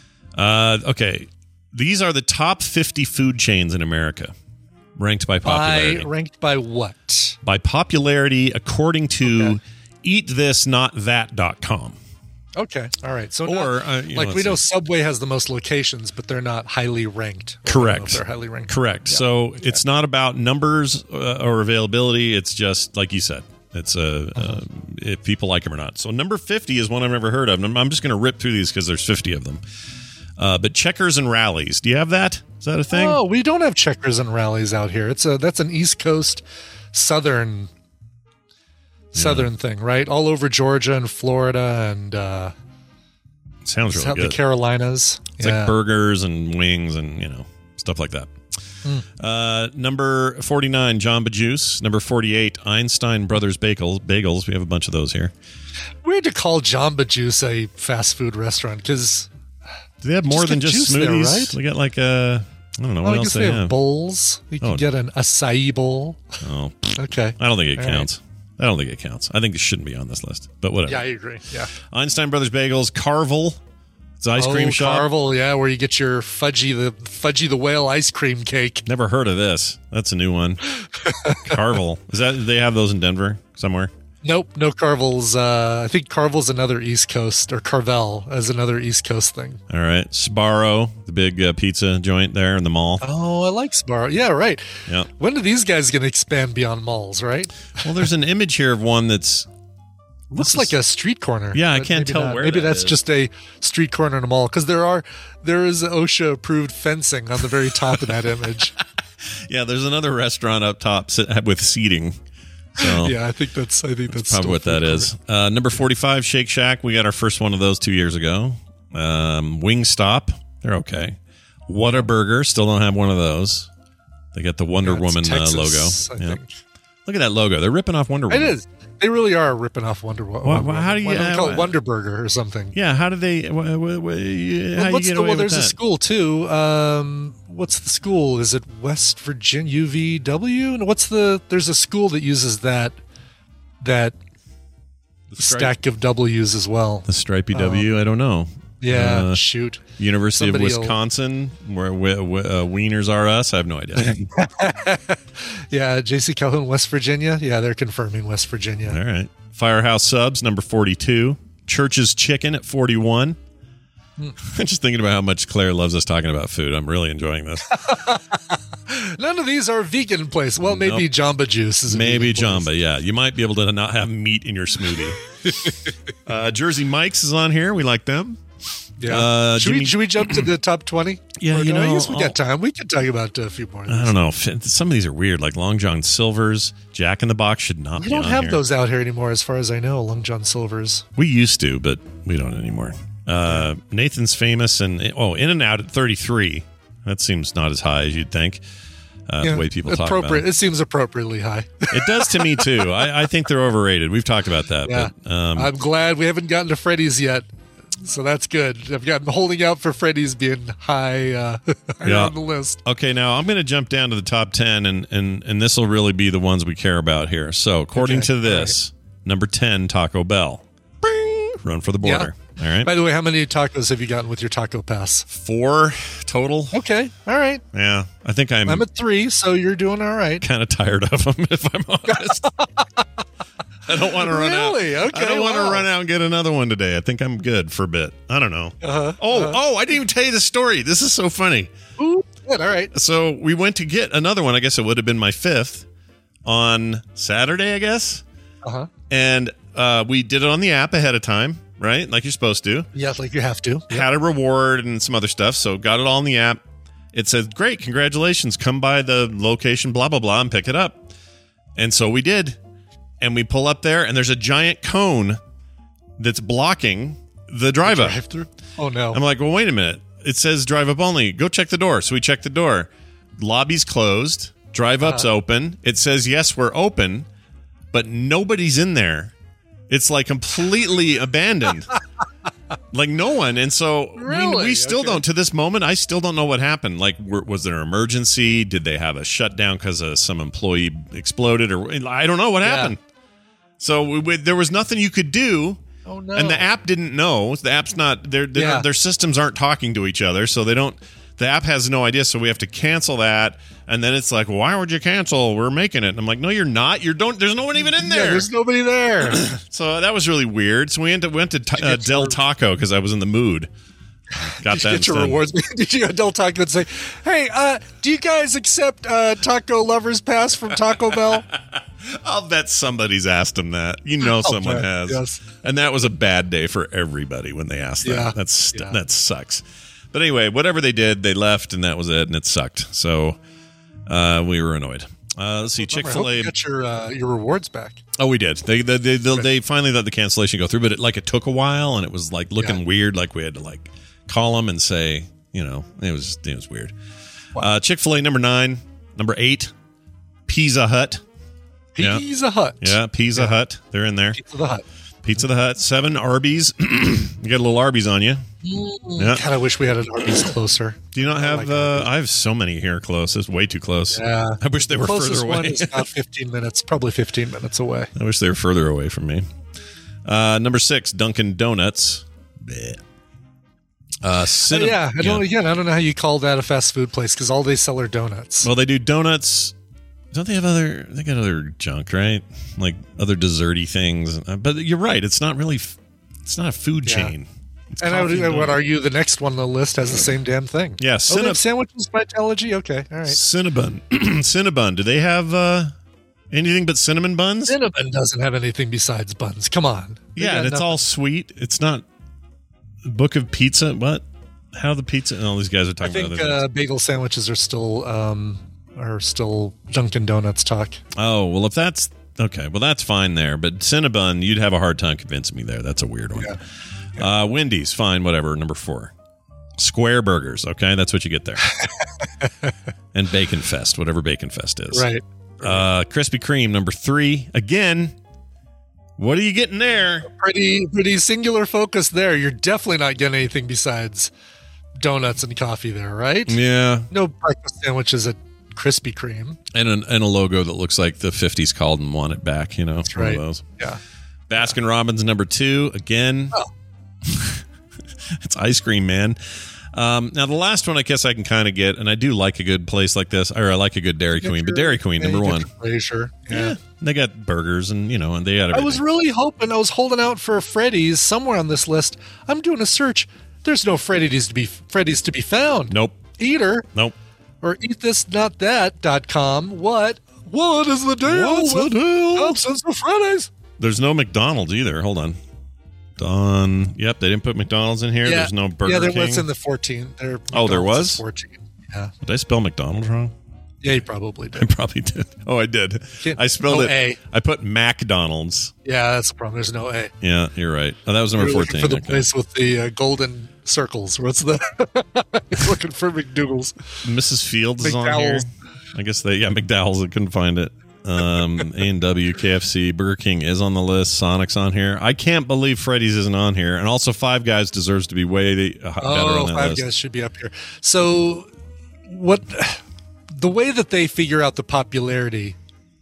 Uh, okay, these are the top fifty food chains in America, ranked by popularity. by ranked by what? by popularity, according to Okay. eat this not that dot com. Okay, all right. So Or, not- uh, you know, like we let's know, see. Subway has the most locations, but they're not highly ranked. Or I don't know Correct. if They're highly ranked. Correct. So it's not about numbers uh, or availability. It's just like you said. It's uh, Uh-huh. uh, if people like them or not. So number fifty is one I've never heard of. And I'm, I'm just going to rip through these because there's fifty of them. Uh, but Checkers and Rallies. Do you have that? Is that a thing? Oh, we don't have Checkers and Rallies out here. It's a that's an East Coast Southern Southern thing, right? All over Georgia and Florida and uh, Sounds really South- the good. Carolinas. It's Yeah. like burgers and wings and, you know, stuff like that. Hmm. Uh, number forty-nine, Jamba Juice. Number forty-eight, Einstein Brothers Bagels. Bagels. We have a bunch of those here. Weird to call Jamba Juice a fast food restaurant because Do they have more Just than get just juice there, smoothies? right? They got like uh, I don't know what I else guess they, they have have. bowls. You can Oh. get an acai bowl. Oh, Okay. I don't think it All counts. I don't think it counts. I think it shouldn't be on this list. But whatever. Yeah, I agree. Yeah. Einstein Brothers Bagels, Carvel. It's an ice cream oh, shop. Carvel, yeah, where you get your fudgy the fudgy the whale ice cream cake. Never heard of this. That's a new one. Carvel. Is that they have those in Denver somewhere? Nope, no Carvel's. Uh, I think Carvel's another East Coast, or Carvel as another East Coast thing. All right. Sbarro, the big uh, pizza joint there in the mall. Oh, I like Sbarro. Yeah, right. Yeah. When are these guys going to expand beyond malls, right? Well, there's an image here of one that's Looks like a street corner. Yeah, I but can't maybe tell not. where Maybe that that's is. just a street corner in a mall because there are there is OSHA approved fencing on the very top of that image. Yeah, there's another restaurant up top sit- with seating. So Yeah, I think that's I think that's, probably still what that food is. court. Uh, number forty-five, Shake Shack. We got our first one of those two years ago. Um, Wingstop. They're okay. Whataburger. Still don't have one of those. They got the Wonder Yeah, it's Woman Texas, uh, logo. I Yep. think. Look at that logo. They're ripping off Wonder Woman. It is. They really are ripping off Wonder Woman. Why- why- how do you- Why don't we uh, call why- it Wonder Burger or something? Yeah, how do they? Wh- wh- wh- how Well, you what's get the, away well, with there's a that? school too. Um, what's the school? Is it West Virginia U V W? And what's the? There's a school that uses that that The stripe- stack of W's as well. The Stripey W. I don't know. Yeah, Uh, shoot. University Somebody of will- Wisconsin, where wh- wh- uh, Wieners are us. I have no idea. Yeah, J C Calhoun, West Virginia. Yeah, they're confirming West Virginia. All right. Firehouse Subs, number forty-two. Church's Chicken at forty-one. I'm just thinking about how much Claire loves us talking about food. I'm really enjoying this. None of these are vegan place. Well, maybe Nope. Jamba Juice is a Maybe vegan place. Jamba, yeah. You might be able to not have meat in your smoothie. uh, Jersey Mike's is on here. We like them. Yeah. Uh, should Jimmy- we should we jump to the top twenty? Yeah, Or you no, I know, guess we I'll- got time. We can talk about uh, a few more. Of I these. don't know. F- Some of these are weird. Like Long John Silver's, Jack in the Box should not We be don't on have here. those out here anymore, as far as I know. Long John Silver's. We used to, but we don't anymore. Uh, Nathan's Famous and oh, In and Out at thirty-three. That seems not as high as you'd think. Uh, the way people talk about appropriate. it. It seems appropriately high. It does to me too. I, I think they're overrated. We've talked about that. Yeah. But, um, I'm glad we haven't gotten to Freddy's yet. So that's good. I've got holding out for Freddy's being high, uh, higher Yeah. on the list. okay, now I'm going to jump down to the top ten, and and and this will really be the ones we care about here. So according Okay, to this, number ten, Taco Bell. Bing! Run for the border. All right. By the way, how many tacos have you gotten with your taco pass? Four total. Okay. All right. Yeah, I think I'm, I'm at three, so you're doing all right. kind of tired of them, if I'm honest. I don't want to run out. Really? Okay, I don't want to wow. run out and get another one today. I think I'm good for a bit. I don't know. Uh-huh, oh, uh-huh. oh, I didn't even tell you the story. This is so funny. Ooh, good. All right. So we went to get another one. I guess it would have been my fifth on Saturday, I guess. Uh-huh. And uh, we did it on the app ahead of time, right? Like you're supposed to. Yeah, like you have to. Had a reward and some other stuff. So got it all in the app. It said, great, congratulations. Come by the location, blah, blah, blah, and pick it up. And so we did. And we pull up there, and there's a giant cone that's blocking the drive up. Drive through. Oh no. I'm like, well, wait a minute. It says drive up only. Go check the door. So we check the door. Lobby's closed. Drive up's Uh-huh. open. It says, yes, we're open, but nobody's in there. It's like completely abandoned. Like no one. And so we, Really? we still Okay. don't, to this moment, I still don't know what happened. Like, were, was there an emergency? Did they have a shutdown because uh, some employee exploded? Or I don't know what Yeah. happened. So we, we, there was nothing you could do. Oh no. And the app didn't know. The app's not their their, Yeah. their systems aren't talking to each other, so they don't. The app has no idea, so we have to cancel that. And then it's like, why would you cancel? We're making it. And I'm like, no, you're not. You don't. There's no one even in Yeah, there. there's nobody there. So that was really weird. So we went to, went to uh, get Del your- Taco because I was in the mood. Got Did you that get your instead. rewards? Did you go to Del Taco and say, "Hey, uh, do you guys accept uh, Taco Lovers Pass from Taco Bell?" I'll bet somebody's asked them that. You know, someone bet, has. yes. And that was a bad day for everybody when they asked that. Yeah, That's yeah. that sucks. But anyway, whatever they did, they left, and that was it, and it sucked. So uh, we were annoyed. Uh, let's see, Chick I hope Fil A. you got your uh, your rewards back. Oh, we did. They they they, they, they finally let the cancellation go through, but it like it took a while, and it was like looking Yeah. weird. Like we had to like call them and say, you know, it was it was weird. Uh, Chick Fil A number nine, number eight, Pizza Hut. Yeah. Pizza Hut. Yeah, Pizza Hut. They're in there. Pizza the Hut. Pizza the Hut. Seven, Arby's. You got a little Arby's on you. Yeah. God, I wish we had an Arby's closer. Do you not have? like uh, I have so many here close. It's way too close. Yeah. I wish they were Closest further one away. is about fifteen minutes, probably fifteen minutes away. I wish they were further away from me. Uh, number six, Dunkin' Donuts. Bleh. Uh, Uh, Cinnab- yeah, I don't. Again, I don't know how you call that a fast food place because all they sell are donuts. Well, they do donuts. Don't they have other? They got other junk, right? Like other desserty things. Uh, But you're right. It's not really. f- It's not a food Yeah. chain. It's and I would, coffee I would donuts. argue the next one on the list has the same damn thing. Yeah, Oh, they Cinnab- have sandwiches Vitalogy. Okay, all right. Cinnabon. Cinnabon. Do they have uh, anything but cinnamon buns? Cinnamon doesn't have anything besides buns. Come on. They Yeah, got and it's nothing. all sweet. It's not Book of Pizza. What? How the pizza? And all these guys are I talking think about other uh, bagel sandwiches are still um, are still Dunkin' Donuts talk. Oh, well, if that's okay, well, that's fine there. But Cinnabon, you'd have a hard time convincing me there. That's a weird one. Yeah. Uh, Wendy's, fine, whatever. Number four. Square Burgers, okay? That's what you get there. And Bacon Fest, whatever Bacon Fest is. Right. Uh, Krispy Kreme, number three. Again, what are you getting there? Pretty pretty singular focus there. You're definitely not getting anything besides donuts and coffee there, right? Yeah. No breakfast sandwiches at Krispy Kreme. And, an, and a logo that looks like the fifties called and want it back, you know? That's right. One of those. Yeah. Baskin Robbins, number two. Again, Oh. It's ice cream, man. Um, now, the last one I guess I can kind of get, and I do like a good place like this, or I like a good Dairy Queen, but Dairy Queen, number one. Sure. Yeah. Yeah. They got burgers and, you know, and they got I everything. was really hoping, I was holding out for Freddy's somewhere on this list. I'm doing a search. There's no Freddy's to be Freddy's to be found. Nope. Eater Nope. or eat this not that dot com. What? What is the deal? What's the with deal? absence of Freddy's? There's no McDonald's either. Hold on. Don. Yep, they didn't put McDonald's in here. Yeah. There's no Burger Yeah, there King. was in the fourteen. There, Oh, there McDonald's was? is fourteen. Yeah. Did I spell McDonald's wrong? Yeah, you probably I did. probably did. Oh, I did. Can't- I spelled no it. A. I put McDonald's. Yeah, that's the problem. There's no A. Yeah, you're right. Oh, that was number You're looking fourteen. for the Okay. place with the uh, golden circles. What's the? He's looking for McDougal's. Missus Fields is on here. McDowell's. I guess they, yeah, McDowell's. I couldn't find it. Um, A and W, K F C, Burger King is on the list. Sonic's on here. I can't believe Freddy's isn't on here. And also Five Guys deserves to be way uh, better Oh, on that Five list. Guys should be up here. So, what? The way that they figure out the popularity,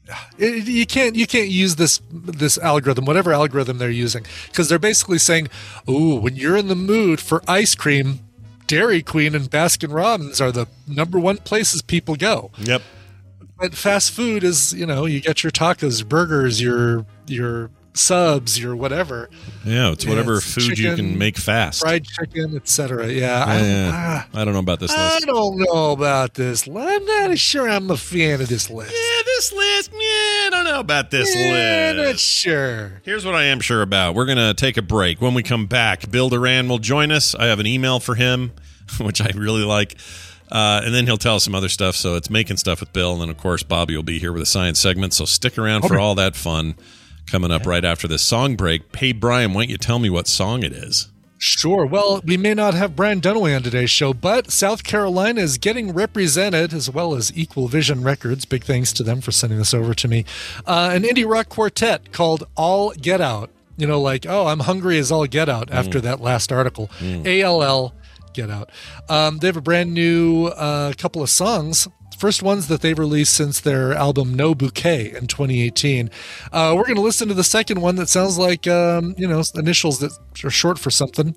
it, you can't you can't use this this algorithm, whatever algorithm they're using, because they're basically saying, "Oh, when you're in the mood for ice cream, Dairy Queen and Baskin Robbins are the number one places people go." Yep. But fast food is, you know, you get your tacos, burgers, your your subs, your whatever, Yeah, it's whatever It's food you chicken, can make fast. fried chicken, et cetera. Yeah, I, Yeah, don't, yeah. ah, I don't know about this I list. don't know about this. I'm not sure I'm a fan of this list. Yeah, this list. Yeah, I don't know about this Yeah, not list. sure. Here's what I am sure about. We're going to take a break. When we come back, Bill Duran will join us. I have an email for him, which I really like. Uh, and then he'll tell us some other stuff. So it's making stuff with Bill. And then, of course, Bobby will be here with a science segment. So stick around for all that fun coming up right after this song break. Hey, Brian, why don't you tell me what song it is? Sure. Well, we may not have Brian Dunaway on today's show, but South Carolina is getting represented, as well as Equal Vision Records. Big thanks to them for sending this over to me. Uh, an indie rock quartet called All Get Out. You know, like, oh, I'm hungry as all get out after that last article. A L L Get Out. Um, they have a brand new uh, couple of songs. First ones that they've released since their album No Bouquet in twenty eighteen. Uh, we're going to listen to the second one that sounds like, um, you know, initials that are short for something.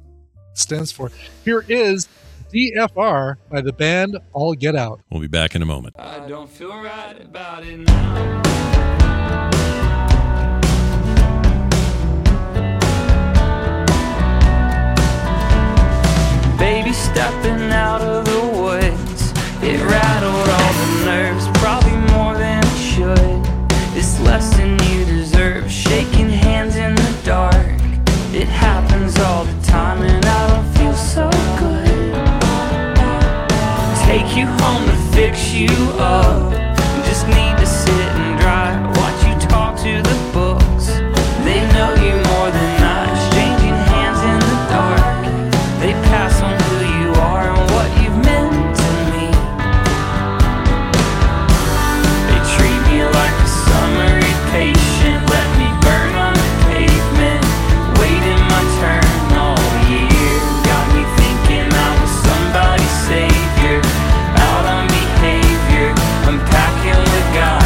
Stands for. Here is D F R by the band All Get Out. We'll be back in a moment. I don't feel right about it now. Baby stepping out of the woods, it rattled all the nerves, probably more than it should. This lesson you deserve, shaking hands in the dark. It happens all the time and I don't feel so good. Take you home to fix you up, just need to sit and dry, watch you talk to the books. They know you more than I, exchanging hands in the dark. They pass on who you are and what you've meant to me. They treat me like a summary patient, let me burn on the pavement, waiting my turn all year. Got me thinking I was somebody's savior, out on behavior, unpacking with God.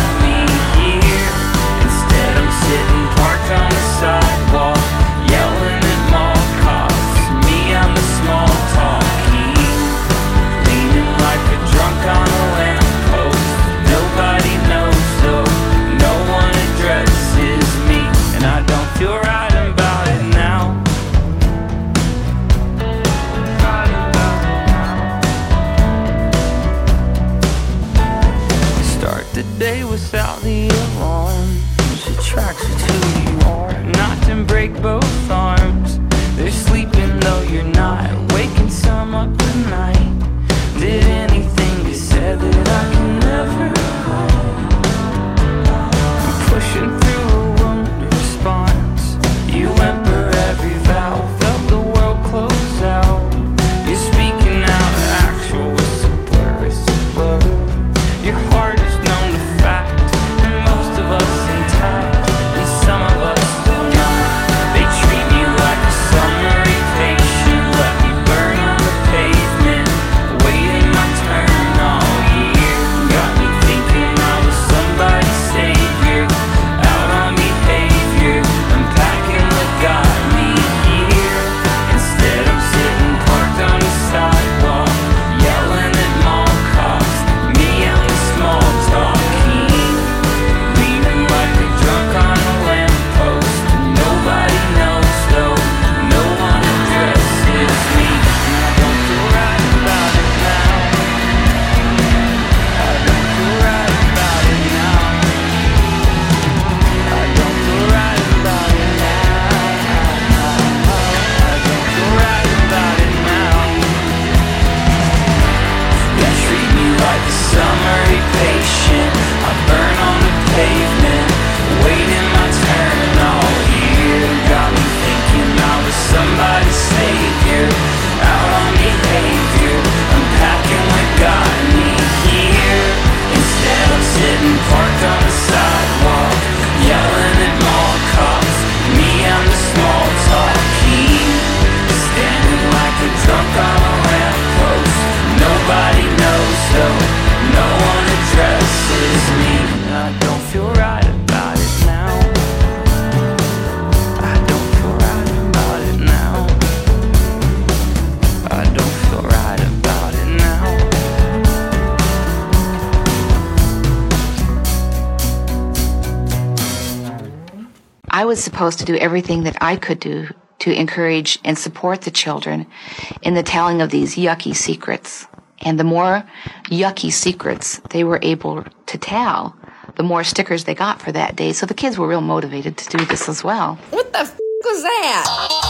I was supposed to do everything that I could do to encourage and support the children in the telling of these yucky secrets. And the more yucky secrets they were able to tell, the more stickers they got for that day. So the kids were real motivated to do this as well. What the f*** was that?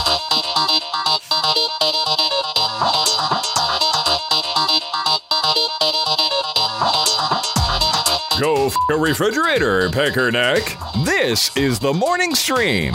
Go f a refrigerator, Peckerneck. This is the morning stream.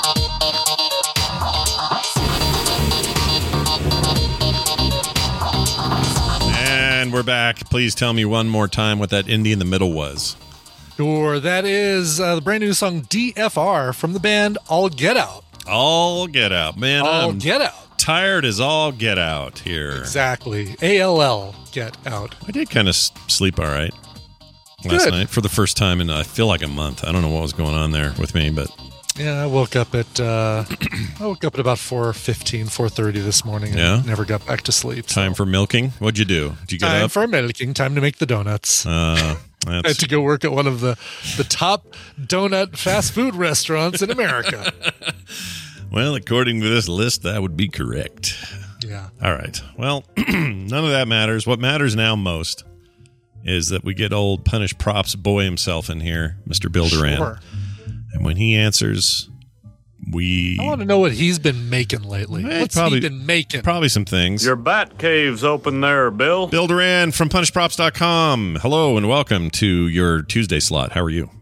And we're back. Please tell me one more time what that indie in the middle was. Sure, that is uh, the brand new song D F R from the band All Get Out. All Get Out. Man, All I'm Get Out. tired as all get out here. Exactly. A L L, Get Out. I did kind of s- sleep all right last Good. night for the first time in, I feel like, a month. I don't know what was going on there with me, but Yeah, I woke up at uh, I woke up at about four fifteen, four thirty this morning and Yeah? never got back to sleep. so- time for milking. What'd you do? Did you get Time up? for milking, time to make the donuts. uh, I had that's, to go work at one of the, the top donut fast food restaurants in America. well, according to this list, that would be correct. Yeah. All right. Well, none of that matters. What matters now most is that we get old Punish Props boy himself in here, Mister Bill Duran. Sure. And when he answers, we I want to know what he's been making lately. Eh, What's probably- he been making? probably some things. Your bat cave's open there, Bill. Bill Duran from Punish Props dot com. Hello and welcome to your Tuesday slot. How are you?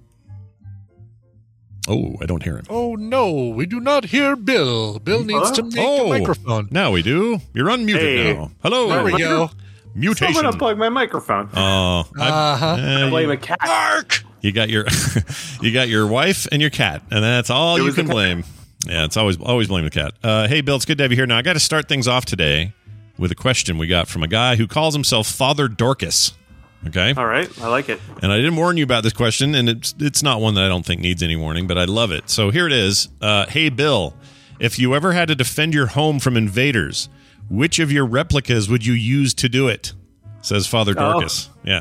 Oh, I don't hear him. Oh, no, we do not hear Bill. Bill needs to make Oh. a microphone. Now we do. You're unmuted Hey. now. Hello. There we go. Mutation. Someone unplug my microphone. Oh, I- Uh-huh. eh, I blame a cat. Mark. You got your, you got your wife and your cat, and that's all It you was can the cat. blame. Yeah, it's always always blame the cat. Uh, hey, Bill, it's good to have you here. Now I got to start things off today with a question we got from a guy who calls himself Father Dorcas. Okay. All right, I like it. And I didn't warn you about this question, and it's it's not one that I don't think needs any warning, but I love it. So here it is. Uh, hey, Bill, if you ever had to defend your home from invaders, which of your replicas would you use to do it? Says Father Dorcas. Yeah.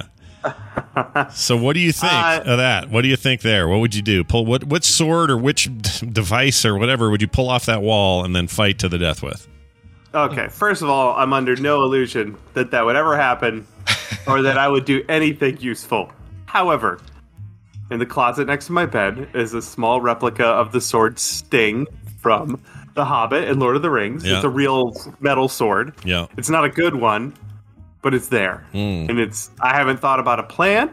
So what do you think Uh, of that? What do you think there? What would you do? Pull what? What sword or which d- device or whatever would you pull off that wall and then fight to the death with? Okay, first of all, I'm under no illusion that that would ever happen or that I would do anything useful. However, in the closet next to my bed is a small replica of the sword Sting from The Hobbit and Lord of the Rings. Yeah. It's a real metal sword. Yeah. It's not a good one, but it's there. Mm. And it's I haven't thought about a plan.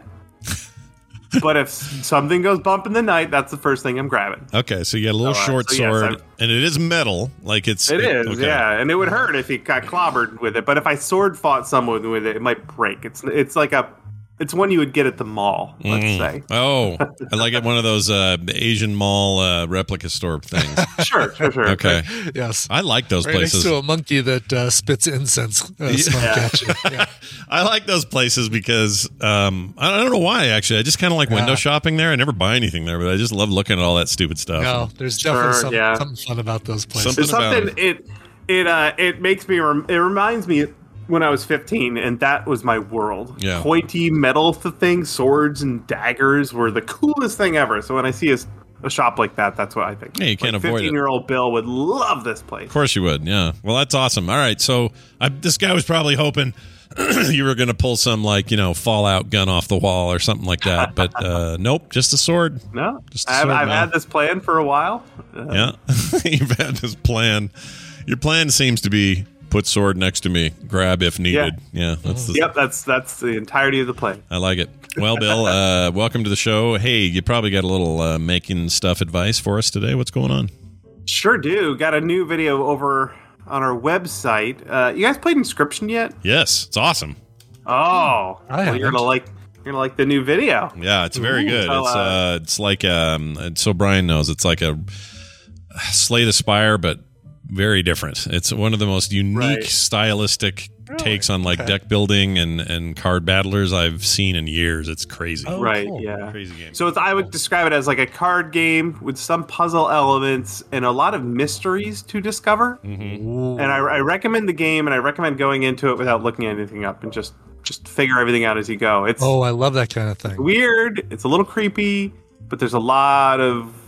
But if something goes bump in the night, that's the first thing I'm grabbing. Okay, so you got a little All right, short so yes, sword, I've- and it is metal, like it's It is, okay. yeah, and it would hurt if he got clobbered with it. But if I sword fought someone with it, it might break. It's it's like a, it's one you would get at the mall. Let's Mm. say. Oh, I like it. One of those uh, Asian mall uh, replica store things. Sure, sure, sure. Okay, Yes. I like those Right places. next to a monkey that uh, spits incense uh, smoke Yeah. at you. Yeah. I like those places because um, I don't know why. Actually, I just kind of like window Yeah. shopping there. I never buy anything there, but I just love looking at all that stupid stuff. No, there's Sure, definitely some, yeah. something fun about those places. Something- It's something. about It it uh it makes me. Rem- it reminds me when I was fifteen, and that was my world. Yeah. Pointy metal th- things, swords and daggers were the coolest thing ever. So when I see a, s- a shop like that, that's what I think. Yeah, you can't avoid it. Fifteen-year-old Bill would love this place. Of course you would. Yeah. Well, that's awesome. All right. So I, this guy was probably hoping you were going to pull some like you know Fallout gun off the wall or something like that, but uh, nope, just a sword. No, Just a I've, sword I've now. had this plan for a while. Uh, Yeah, you've had this plan. Your plan seems to be put sword next to me, grab if needed. Yeah, that's the, Yep, that's that's the entirety of the plan. I like it. Well, Bill, uh, welcome to the show. Hey, you probably got a little uh, making stuff advice for us today. What's going on? Sure do. Got a new video over on our website. Uh, you guys played Inscription yet? Yes, it's awesome. Oh, I well, you're haven't. gonna like you're gonna like the new video. Yeah, it's very Ooh. good. So, It's uh, uh, it's like um, so Brian knows it's like a Slay the Spire, but very different. It's one of the most unique, Right. stylistic takes on like deck building and and card battlers I've seen in years. It's crazy. Oh, right, cool. yeah. Crazy game. So it's, I would describe it as like a card game with some puzzle elements and a lot of mysteries to discover. Mm-hmm. And I, I recommend the game, and I recommend going into it without looking anything up and just just figure everything out as you go. It's Oh, I love that kind of thing. weird. It's a little creepy, but there's a lot of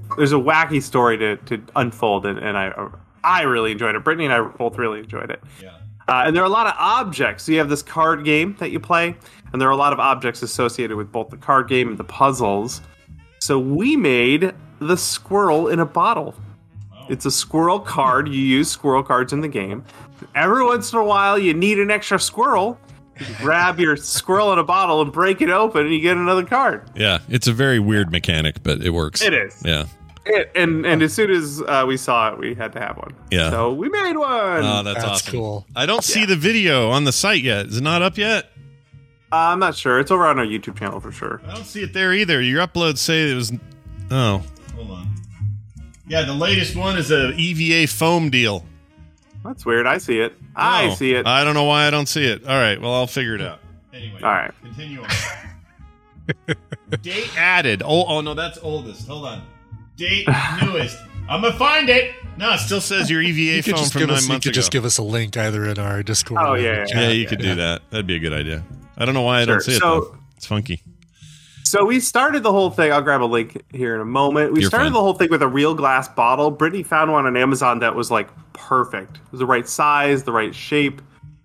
there's a wacky story to, to unfold, and, and I I really enjoyed it. Brittany and I both really enjoyed it. Yeah. Uh, and there are a lot of objects. So you have this card game that you play, and there are a lot of objects associated with both the card game and the puzzles. So we made the squirrel in a bottle. It's a squirrel card. You use squirrel cards in the game. Every once in a while, you need an extra squirrel. You grab your squirrel in a bottle and break it open, and you get another card. Yeah, it's a very weird mechanic, but it works. It is. Yeah. It, and and as soon as uh, we saw it, we had to have one. Yeah. So we made one. Oh, that's, That's awesome. cool. I don't see Yeah. the video on the site yet. Is it not up yet? Uh, I'm not sure. It's over on our YouTube channel for sure. I don't see it there either. Your uploads say it was. Oh, hold on. Yeah, the latest one is a E V A foam deal. That's weird. I see it. I Oh, see it. I don't know why I don't see it. All right, well, I'll figure it out. Anyway, All right. continue on. Date added. Oh, oh no, that's oldest. Hold on. Date newest. I'm gonna find it. No, it still says your E V A You could foam just from give nine us. You months could ago. just give us a link either in our Discord. Oh, or yeah, the yeah, chat. yeah, you could do that. That'd be a good idea. I don't know why I Sure. don't see it. So- though. It's funky. So we started the whole thing. I'll grab a link here in a moment. We You're started fine. the whole thing with a real glass bottle. Brittany found one on Amazon that was like perfect. It was the right size, the right shape.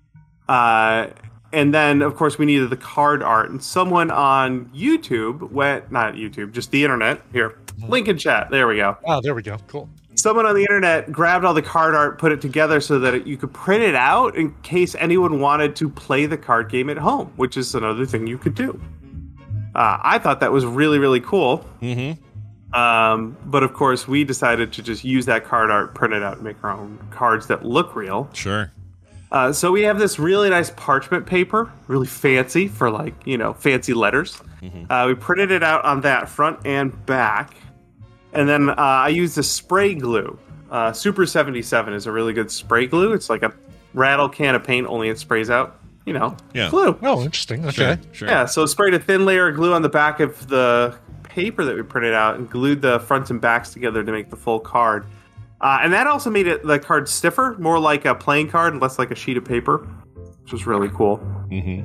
Uh, and then, of course, we needed the card art. And someone on YouTube went, not YouTube, just the internet. Here, link in chat. There we go. Oh, there we go. Cool. Someone on the internet grabbed all the card art, put it together so that it, you could print it out in case anyone wanted to play the card game at home, which is another thing you could do. Uh, I thought that was really, really cool. Mm-hmm. Um, but of course, we decided to just use that card art, print it out, and make our own cards that look real. Sure. Uh, so we have this really nice parchment paper, really fancy for like, you know, fancy letters. Mm-hmm. Uh, we printed it out on that front and back. And then uh, I used a spray glue. Uh, Super seventy-seven is a really good spray glue. It's like a rattle can of paint, only it sprays out, you know, Yeah. glue. Oh, interesting. Sure. Okay. Sure. Yeah, so sprayed a thin layer of glue on the back of the paper that we printed out and glued the fronts and backs together to make the full card. Uh, and that also made it the card stiffer, more like a playing card, less like a sheet of paper, which was really cool. Mm-hmm.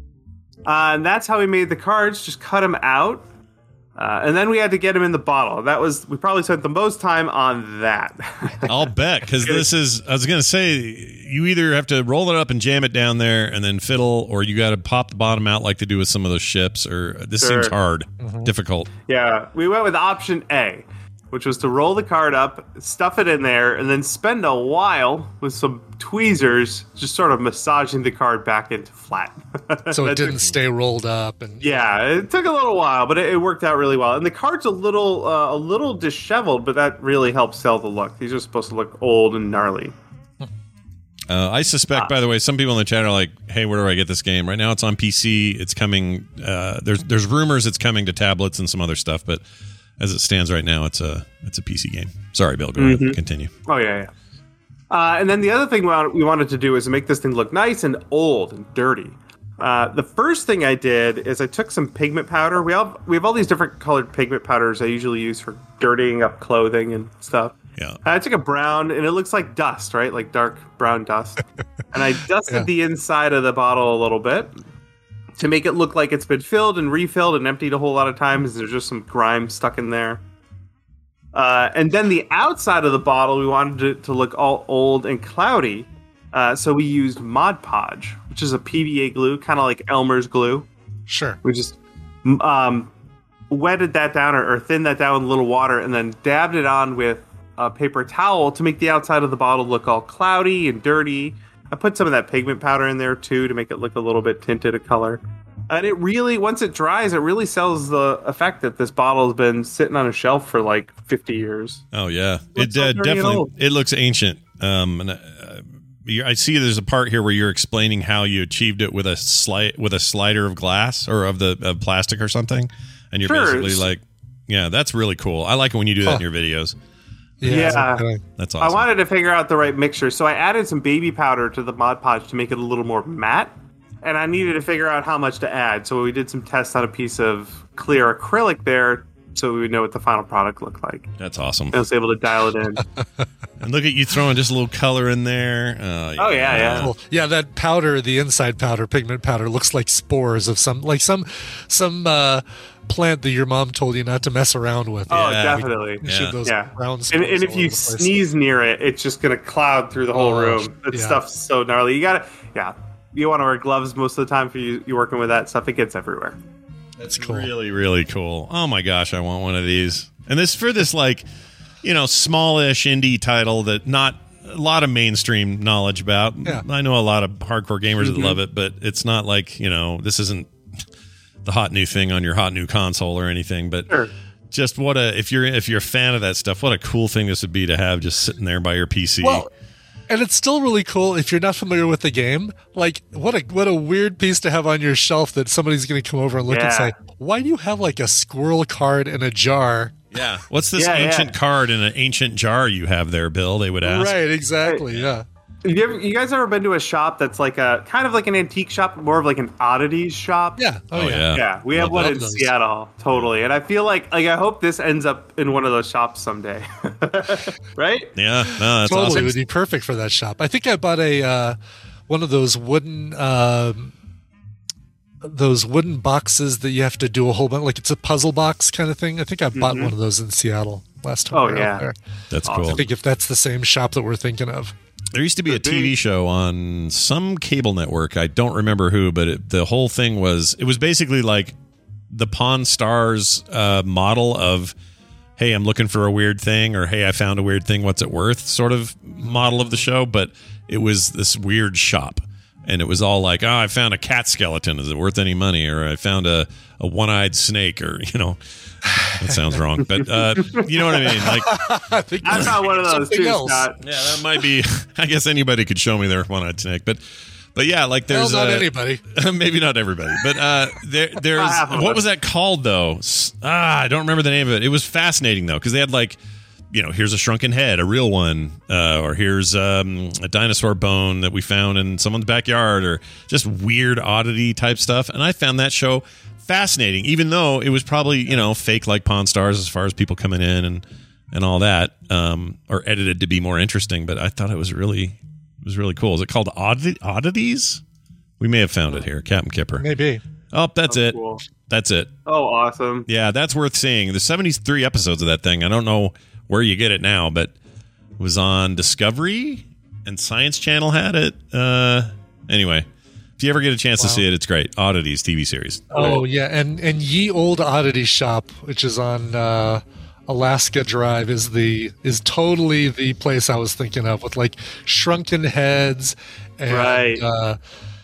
Uh, and that's how we made the cards, just cut them out. Uh, and then we had to get them in the bottle. That was, we probably spent the most time on that. I'll bet, because this is, I was going to say, you either have to roll it up and jam it down there and then fiddle, or you got to pop the bottom out like they do with some of those ships, or this Sure. seems hard, difficult. Yeah, we went with option A, which was to roll the card up, stuff it in there, and then spend a while with some tweezers just sort of massaging the card back into flat. So That it didn't took- stay rolled up, and Yeah, it took a little while, but it, it worked out really well. And the card's a little uh, a little disheveled, but that really helps sell the look. These are supposed to look old and gnarly. Uh, I suspect, by the way, some people in the chat are like, "Hey, where do I get this game?" Right now, it's on P C. It's coming. Uh, there's there's rumors it's coming to tablets and some other stuff, but as it stands right now, it's a it's a P C game. Sorry, Bill. Go ahead. Continue. Oh yeah, yeah. Uh, and then the other thing we wanted, we wanted to do is make this thing look nice and old and dirty. Uh, the first thing I did is I took some pigment powder. We all we have all these different colored pigment powders I usually use for dirtying up clothing and stuff. Yeah. I took a brown, and it looks like dust, right? Like dark brown dust. And I dusted Yeah. the inside of the bottle a little bit to make it look like it's been filled and refilled and emptied a whole lot of times. There's just some grime stuck in there. Uh, and then the outside of the bottle, we wanted it to look all old and cloudy. Uh, so we used Mod Podge, which is a P V A glue, kind of like Elmer's glue. sure. We just um, wetted that down or, or thinned that down with a little water and then dabbed it on with a paper towel to make the outside of the bottle look all cloudy and dirty. I put some of that pigment powder in there too to make it look a little bit tinted a color. And it really, once it dries, it really sells the effect that this bottle has been sitting on a shelf for like fifty years. Oh yeah, Looks it so uh, dirty and definitely old. it looks ancient. Um, and uh, you- I see there's a part here where you're explaining how you achieved it with a slight with a slider of glass or of the of plastic or something, and you're Sure. basically like, yeah, that's really cool. I like it when you do that in your videos. Yeah. okay. That's I awesome. wanted to figure out the right mixture, so I added some baby powder to the Mod Podge to make it a little more matte. And I needed to figure out how much to add, so we did some tests on a piece of clear acrylic there so we would know what the final product looked like. That's awesome. And I was able to dial it in. And look at you throwing just a little color in there. Uh, Oh, yeah, yeah. Cool. Yeah, that powder, the inside powder, pigment powder, looks like spores of some, like some, some uh, plant that your mom told you not to mess around with. Oh, Yeah. definitely. We shoot those Yeah. brown And, spores and if all you over the place. sneeze near it, it's just going to cloud through the whole Oh, room. That yeah. stuff's so gnarly. You got to, yeah. You want to wear gloves most of the time for you, you working with that stuff. It gets everywhere. That's cool. Really, really cool. Oh my gosh, I want one of these. And this for this like, you know, smallish indie title that not a lot of mainstream knowledge about. Yeah. I know a lot of hardcore gamers that love it, but it's not like, you know, this isn't the hot new thing on your hot new console or anything. But Sure. just what a if you're if you're a fan of that stuff, what a cool thing this would be to have just sitting there by your P C. Well, and it's still really cool if you're not familiar with the game. Like, what a what a weird piece to have on your shelf that somebody's going to come over and look and Yeah. say, "Why do you have like a squirrel card in a jar?" yeah. What's this Yeah, yeah. ancient card in an ancient jar you have there, Bill? They would ask. Right, exactly. Yeah. Have you, ever, you guys ever been to a shop that's like a kind of like an antique shop, more of like an oddities shop? Yeah. Oh, Oh, yeah. yeah. Yeah, we have Love one in those. Seattle, totally. And I feel like like I hope this ends up in one of those shops someday. Right? Yeah, no, that's Totally awesome. would be perfect for that shop. I think I bought a uh, one of those wooden um, those wooden boxes that you have to do a whole bunch, like it's a puzzle box kind of thing. I think I bought one of those in Seattle last time. Oh, we were out yeah. there. That's Awesome. cool. I think if that's the same shop that we're thinking of. There used to be a T V show on some cable network. I don't remember who, but it, the whole thing was it was basically like the Pawn Stars uh, model of, hey, I'm looking for a weird thing, or hey, I found a weird thing. What's it worth? Sort of model of the show, but it was this weird shop, and it was all like, oh, I found a cat skeleton. Is it worth any money? Or I found a, a one-eyed snake, or you know. That sounds wrong, but uh, you know what I mean. Like, I think I found one of those something too, else. Scott. yeah, that might be. I guess anybody could show me their one-eyed snake, but but yeah, like Well, there's not uh, anybody. maybe not everybody, but uh, there there's I have one. what was that called though? S- Ah, I don't remember the name of it. It was fascinating though because they had like, you know, here's a shrunken head, a real one, uh, or here's um, a dinosaur bone that we found in someone's backyard, or just weird oddity type stuff. And I found that show fascinating, even though it was probably, you know, fake like Pawn Stars as far as people coming in and and all that, um, or edited to be more interesting. But I thought it was really it was really cool. Is it called Oddity, Oddities? We may have found it here, Captain Kipper. Maybe. Oh, that's Oh, it. cool. That's it. Oh, awesome. Yeah, that's worth seeing. There's seventy-three episodes of that thing. I don't know where you get it now, but it was on Discovery and Science Channel had it. Uh, anyway, if you ever get a chance to see it, it's great. Oddities T V series. Oh yeah, and and Ye Old Oddity Shop, which is on uh, Alaska Drive, is the is totally the place I was thinking of, with like shrunken heads and Right. uh,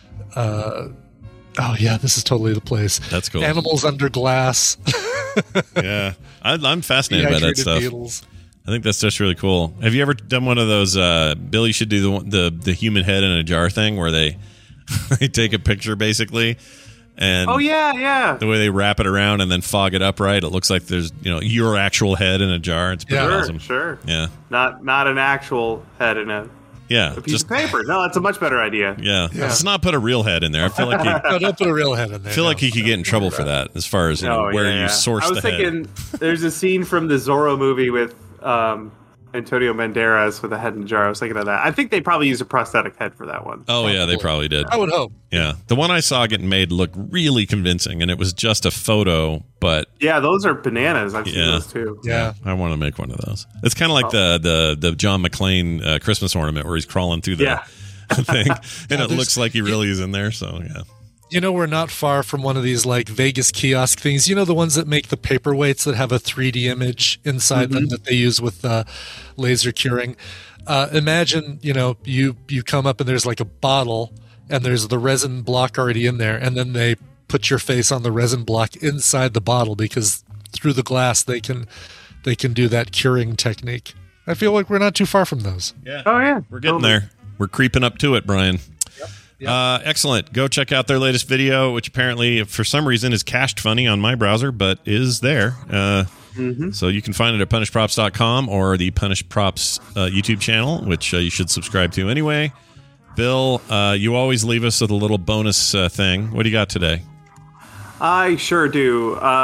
uh, oh yeah, this is totally the place. That's cool. Animals under glass, Yeah, I, I'm fascinated by that dehydrated stuff. beetles. I think that's just really cool. Have you ever done one of those? Uh, Billy should do the one- the the human head in a jar thing where they they take a picture basically, and Oh yeah, yeah. the way they wrap it around and then fog it up right, it looks like there's, you know, your actual head in a jar. It's pretty Yeah. Sure, awesome. sure. Yeah, Not not an actual head in a, yeah. a piece Just of paper. No, that's a much better idea. yeah. Let's not put a real head in there. I feel like you No, don't put a real head in there. I feel no. like he could get in trouble for that as far as, you know, Oh, where yeah, you yeah. source I was the head. thinking there's a scene from the Zorro movie with um, Antonio Banderas with a head in a jar. I was thinking of that. I think they probably used a prosthetic head for that one. Oh yeah, they probably did. I would hope. Yeah, the one I saw getting made looked really convincing, and it was just a photo, but Yeah, those are bananas. I've seen Yeah. those too. Yeah. I want to make one of those. It's kind of like the the the John McClane uh, Christmas ornament where he's crawling through the Yeah. thing, and it there's- looks like he really is in there. So yeah, You know, we're not far from one of these like Vegas kiosk things. You know, the ones that make the paperweights that have a three D image inside them that they use with uh, laser curing. Uh, imagine, you know, you you come up and there's like a bottle and there's the resin block already in there, and then they put your face on the resin block inside the bottle because through the glass they can they can do that curing technique. I feel like we're not too far from those. yeah, Oh yeah, we're getting Totally. there. We're creeping up to it, Brian. Uh, excellent. Go check out their latest video, which apparently, for some reason, is cached funny on my browser, but is there. Uh, So you can find it at punish props dot com or the Punish Props uh, YouTube channel, which uh, you should subscribe to anyway. Bill, uh, you always leave us with a little bonus uh, thing. What do you got today? I sure do. Um,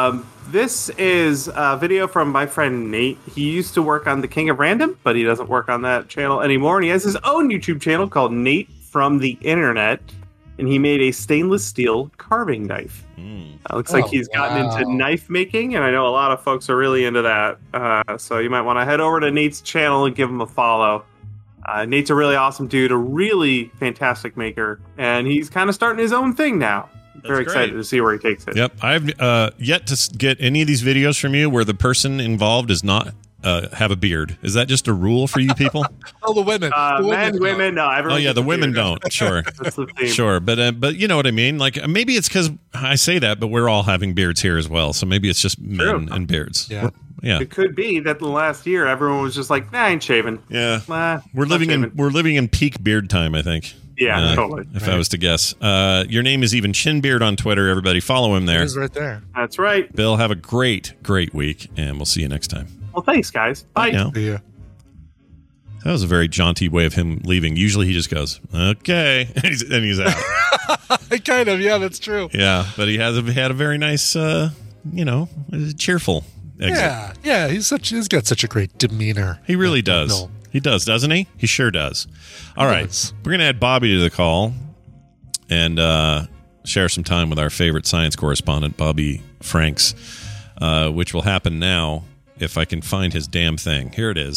This is a video from my friend Nate. He used to work on The King of Random, but he doesn't work on that channel anymore. And he has his own YouTube channel called Nate from the Internet. And he made a stainless steel carving knife. Mm. Uh, looks like Oh, he's gotten wow. into knife making, and I know a lot of folks are really into that. Uh, so you might want to head over to Nate's channel and give him a follow. Uh, Nate's a really awesome dude, a really fantastic maker, and he's kind of starting his own thing now. Very great. excited to see where he takes it. Yep, I've uh, yet to s- get any of these videos from you where the person involved does not uh, have a beard. Is that just a rule for you people? Oh, the women. Uh, the men, women, no. Oh Everyone yeah, gets the a women beard. don't. Sure, That's the theme. sure, but uh, but you know what I mean. Like uh, maybe it's because I say that, but we're all having beards here as well. So maybe it's just men True. and beards. Yeah. We're- yeah, It could be that the last year everyone was just like, nah, I ain't shaving. yeah. Nah, We're not living in shaving. we're living in peak beard time, I think. Yeah, Uh, totally. If I was to guess, uh, your name is even Chinbeard on Twitter. Everybody, follow him It there. is right there. That's right. Bill, have a great, great week, and we'll see you next time. Well, thanks, guys. Bye. Now, Yeah. that was a very jaunty way of him leaving. Usually, he just goes, "Okay," and he's, and he's out. kind of. Yeah, that's true. Yeah, but he has a, had a very nice, uh, you know, cheerful exit. Yeah, yeah. He's such. He's got such a great demeanor. He really does. No. He does, doesn't he? He sure does. All right. does. We're going to add Bobby to the call and uh, share some time with our favorite science correspondent, Bobby Franks, uh, which will happen now if I can find his damn thing. Here it is.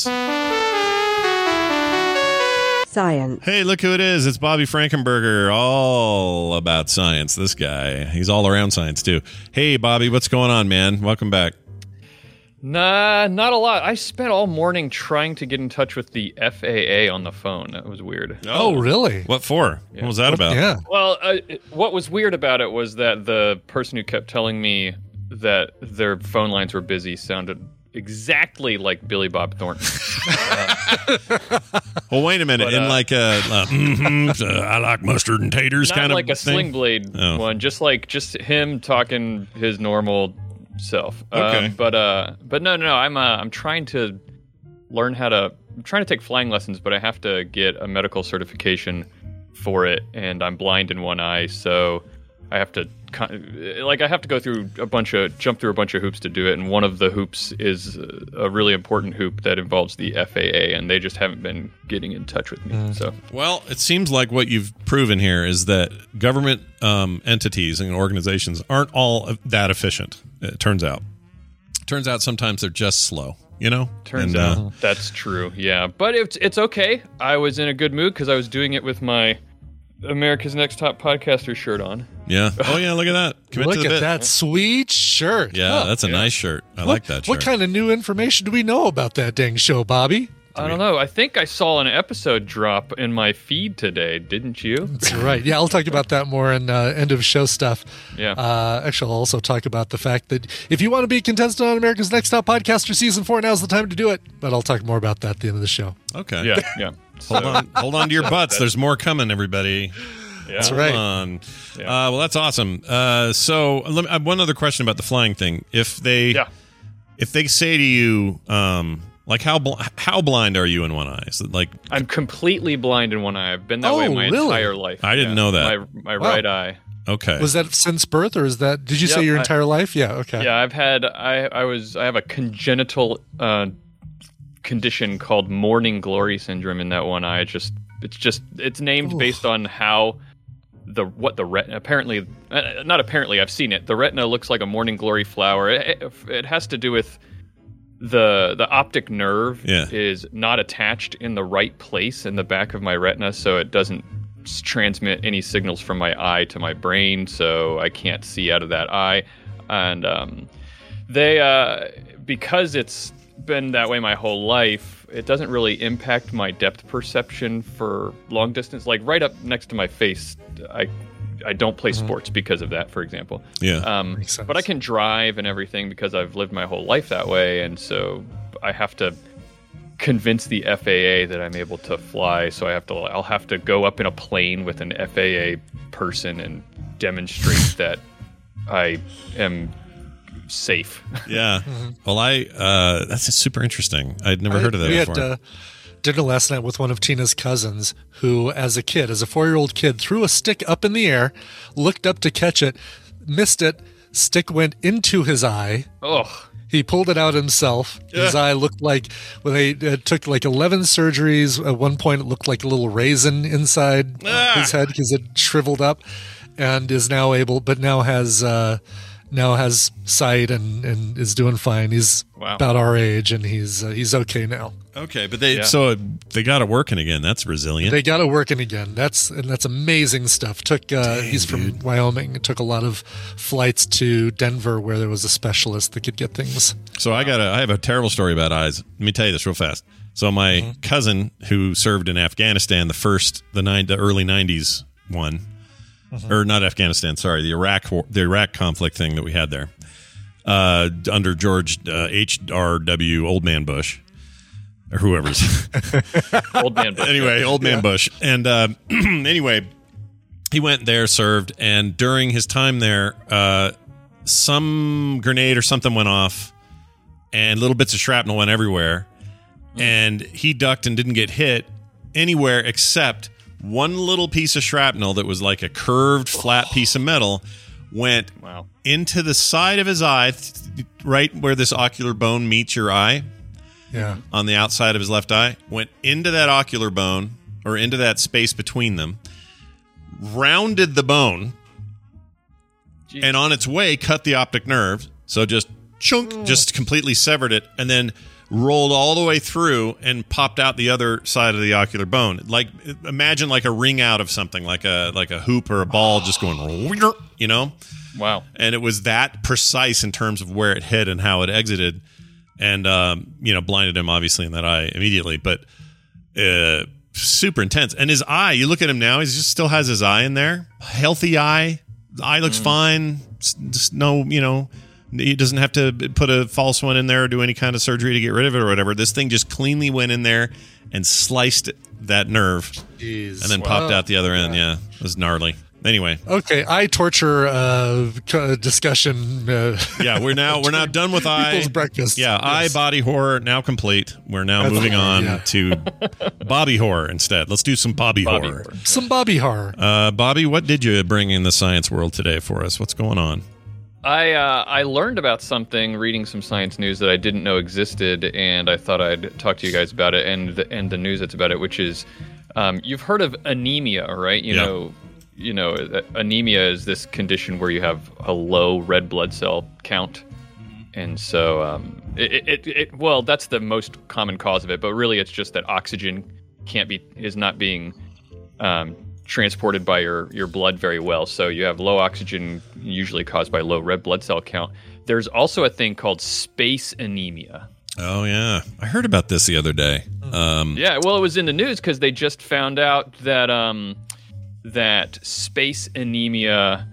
Science. Hey, look who it is. It's Bobby Frankenberger, all about science. This guy. He's all around science, too. Hey, Bobby, what's going on, man? Welcome back. Nah, not a lot. I spent all morning trying to get in touch with the F A A on the phone. That was weird. Oh, really? What for? Yeah. What was that about? Yeah. Well, uh, it- what was weird about it was that the person who kept telling me that their phone lines were busy sounded exactly like Billy Bob Thornton. Well, wait a minute. But, In uh, like a, uh, mhm, uh, I like mustard and taters Not kind like of a thing? Sling Blade Oh. one, just like just him talking his normal self. Okay. Um, but uh, but no, no, no. I'm uh, I'm trying to learn how to. I'm trying to take flying lessons, but I have to get a medical certification for it, and I'm blind in one eye, so I have to like I have to go through a bunch of jump through a bunch of hoops to do it, and one of the hoops is a really important hoop that involves the F A A, and they just haven't been getting in touch with me. Mm. So Well, it seems like what you've proven here is that government um, entities and organizations aren't all that efficient. It turns out. Turns out sometimes they're just slow. You know. Turns And, out uh, that's true. Yeah, but it's it's okay. I was in a good mood because I was doing it with my America's Next Top Podcaster shirt on. Yeah. Oh yeah. Look at that. Commit Look to the at bit. that sweet shirt. Yeah, Huh. that's a nice shirt. I What- like that shirt. What kind of new information do we know about that dang show, Bobby? I don't know. I think I saw an episode drop in my feed today. Didn't you? That's right. Yeah, I'll talk about that more in uh, end of show stuff. Yeah. Uh, actually, I'll also talk about the fact that if you want to be a contestant on America's Next Top Podcaster season four, now's the time to do it. But I'll talk more about that at the end of the show. Okay. Yeah, yeah. Hold on. Hold on to your butts. There's more coming, everybody. Yeah. That's Hold right. on. Yeah. Uh, well, that's awesome. Uh, so, let me, uh, one other question about the flying thing. If they, Yeah. if they say to you, um, like how bl- how blind are you in one eye? Is it like I'm completely blind in one eye. I've been that Oh, way my really? entire life. I didn't know that. My, my Wow. right eye. okay? Was that since birth, or is that? Did you say Yep, your I- entire life? Yeah. Okay. Yeah, I've had I I was I have a congenital uh, condition called morning glory syndrome in that one eye. It just it's just it's named Oof. based on how the what the retina apparently uh, not apparently I've seen it. The retina looks like a morning glory flower. It, it, it has to do with the the optic nerve Yeah. is not attached in the right place in the back of my retina, so it doesn't s- transmit any signals from my eye to my brain, so I can't see out of that eye. And um, they uh, because it's been that way my whole life, it doesn't really impact my depth perception for long distance. Like right up next to my face, I I don't play sports because of that, for example. Yeah. Um, Makes sense. but I can drive and everything because I've lived my whole life that way, and so I have to convince the F A A that I'm able to fly. So I have to, I'll have to go up in a plane with an F A A person and demonstrate that I am safe. Yeah. Well, I uh, that's super interesting. I'd never I- heard of that we before. had uh, dinner last night with one of Tina's cousins who, as a kid, as a four-year-old kid, threw a stick up in the air, looked up to catch it, missed it, Stick went into his eye. Oh. He pulled it out himself. His Yeah. eye looked like, when they uh, took like eleven surgeries, at one point it looked like a little raisin inside Ah. his head because it shriveled up, and is now able, but now has uh, now has sight and, and is doing fine. He's Wow. about our age, and he's uh, he's okay now. Okay, but they Yeah. so they got it working again. That's resilient. They got it working again. That's and that's amazing stuff. Took uh, he's from Wyoming. It took a lot of flights to Denver where there was a specialist that could get things. So I got a, I have a terrible story about eyes. Let me tell you this real fast. So my Mm-hmm. cousin who served in Afghanistan, the first, the nine, the early nineties one, Mm-hmm. or not Afghanistan, sorry, the Iraq, war- the Iraq conflict thing that we had there, uh, under George uh, H R W Old Man Bush, or whoever's. Old man. Bush. anyway, Old Man Bush, and uh, anyway, he went there, served, and during his time there, uh, some grenade or something went off, and little bits of shrapnel went everywhere, and he ducked and didn't get hit anywhere except one little piece of shrapnel that was like a curved, flat piece of metal went Wow. into the side of his eye, th- right where this ocular bone meets your eye Yeah. on the outside of his left eye, went into that ocular bone or into that space between them, rounded the bone, Jeez. and on its way cut the optic nerve. So just chunk, just completely severed it, and then rolled all the way through and popped out the other side of the ocular bone. Like imagine like a ring out of something, like a like a hoop or a ball just going, you know. Wow. And it was that precise in terms of where it hit and how it exited, and um, you know, blinded him obviously in that eye immediately. But uh, super intense. And his eye, you look at him now, he just still has his eye in there, healthy eye. The eye looks fine. Just no, you know, he doesn't have to put a false one in there or do any kind of surgery to get rid of it or whatever. This thing just cleanly went in there and sliced that nerve, Jeez. and then Wow. popped out the other end. Yeah, it was gnarly. Anyway, Okay, eye torture uh, c- discussion. Uh, yeah, we're now we're now done with eye. People's breakfast. Yeah, eye Yes. body horror now complete. We're now That's moving all, on yeah. to Bobby horror instead. Let's do some Bobby, Bobby horror. horror. Some Bobby horror. Uh, Bobby, what did you bring in the science world today for us? What's going on? I uh, I learned about something reading some science news that I didn't know existed, and I thought I'd talk to you guys about it and the, and the news that's about it, which is um, you've heard of anemia, right? You Yeah. know, you know, uh, anemia is this condition where you have a low red blood cell count, and so um, it, it, it well, that's the most common cause of it, but really it's just that oxygen can't be is not being um, transported by your, your blood very well. So you have low oxygen, usually caused by low red blood cell count. There's also a thing called space anemia. Oh yeah, I heard about this the other day. Um, Yeah, well, it was in the news because they just found out that um, that space anemia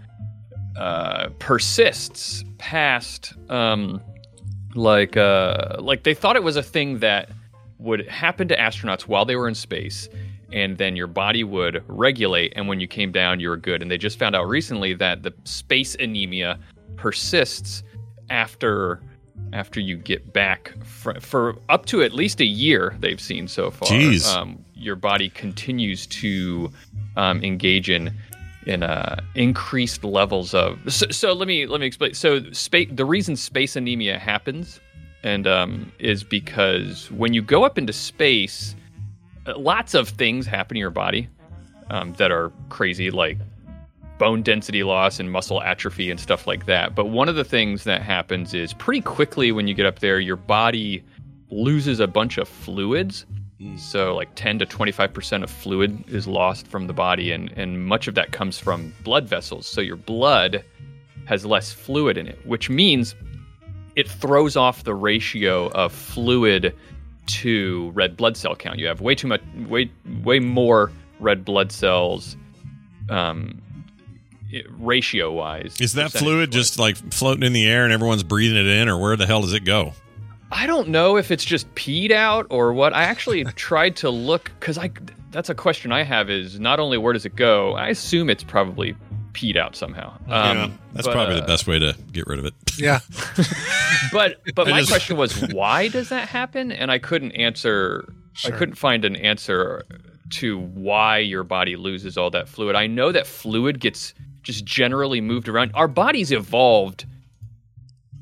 uh, persists past um, like uh, like they thought it was a thing that would happen to astronauts while they were in space, and then your body would regulate, and when you came down, you were good. And they just found out recently that the space anemia persists after after you get back for, for up to at least a year. They've seen so far. Jeez. Um, your body continues to um, engage in in uh, increased levels of. So, so let me let me explain. So space. The reason space anemia happens, and um, is because when you go up into space, lots of things happen to your body um, that are crazy, like bone density loss and muscle atrophy and stuff like that. But one of the things that happens is pretty quickly when you get up there, your body loses a bunch of fluids. So like ten to twenty-five percent of fluid is lost from the body, and, and much of that comes from blood vessels. So your blood has less fluid in it, which means it throws off the ratio of fluid to red blood cell count. You have way too much, way way more red blood cells, um, ratio wise. is that fluid just like floating in the air and everyone's breathing it in, or where the hell does it go? I don't know if it's just peed out or what. I actually tried to look because I that's a question I have is not only where does it go. I assume it's probably peed out somehow. Um, yeah, that's but, probably uh, the best way to get rid of it. Yeah. But but I my just- question was why does that happen? And I couldn't answer. Sure. I couldn't find an answer to why your body loses all that fluid. I know that fluid gets just generally moved around. Our bodies evolved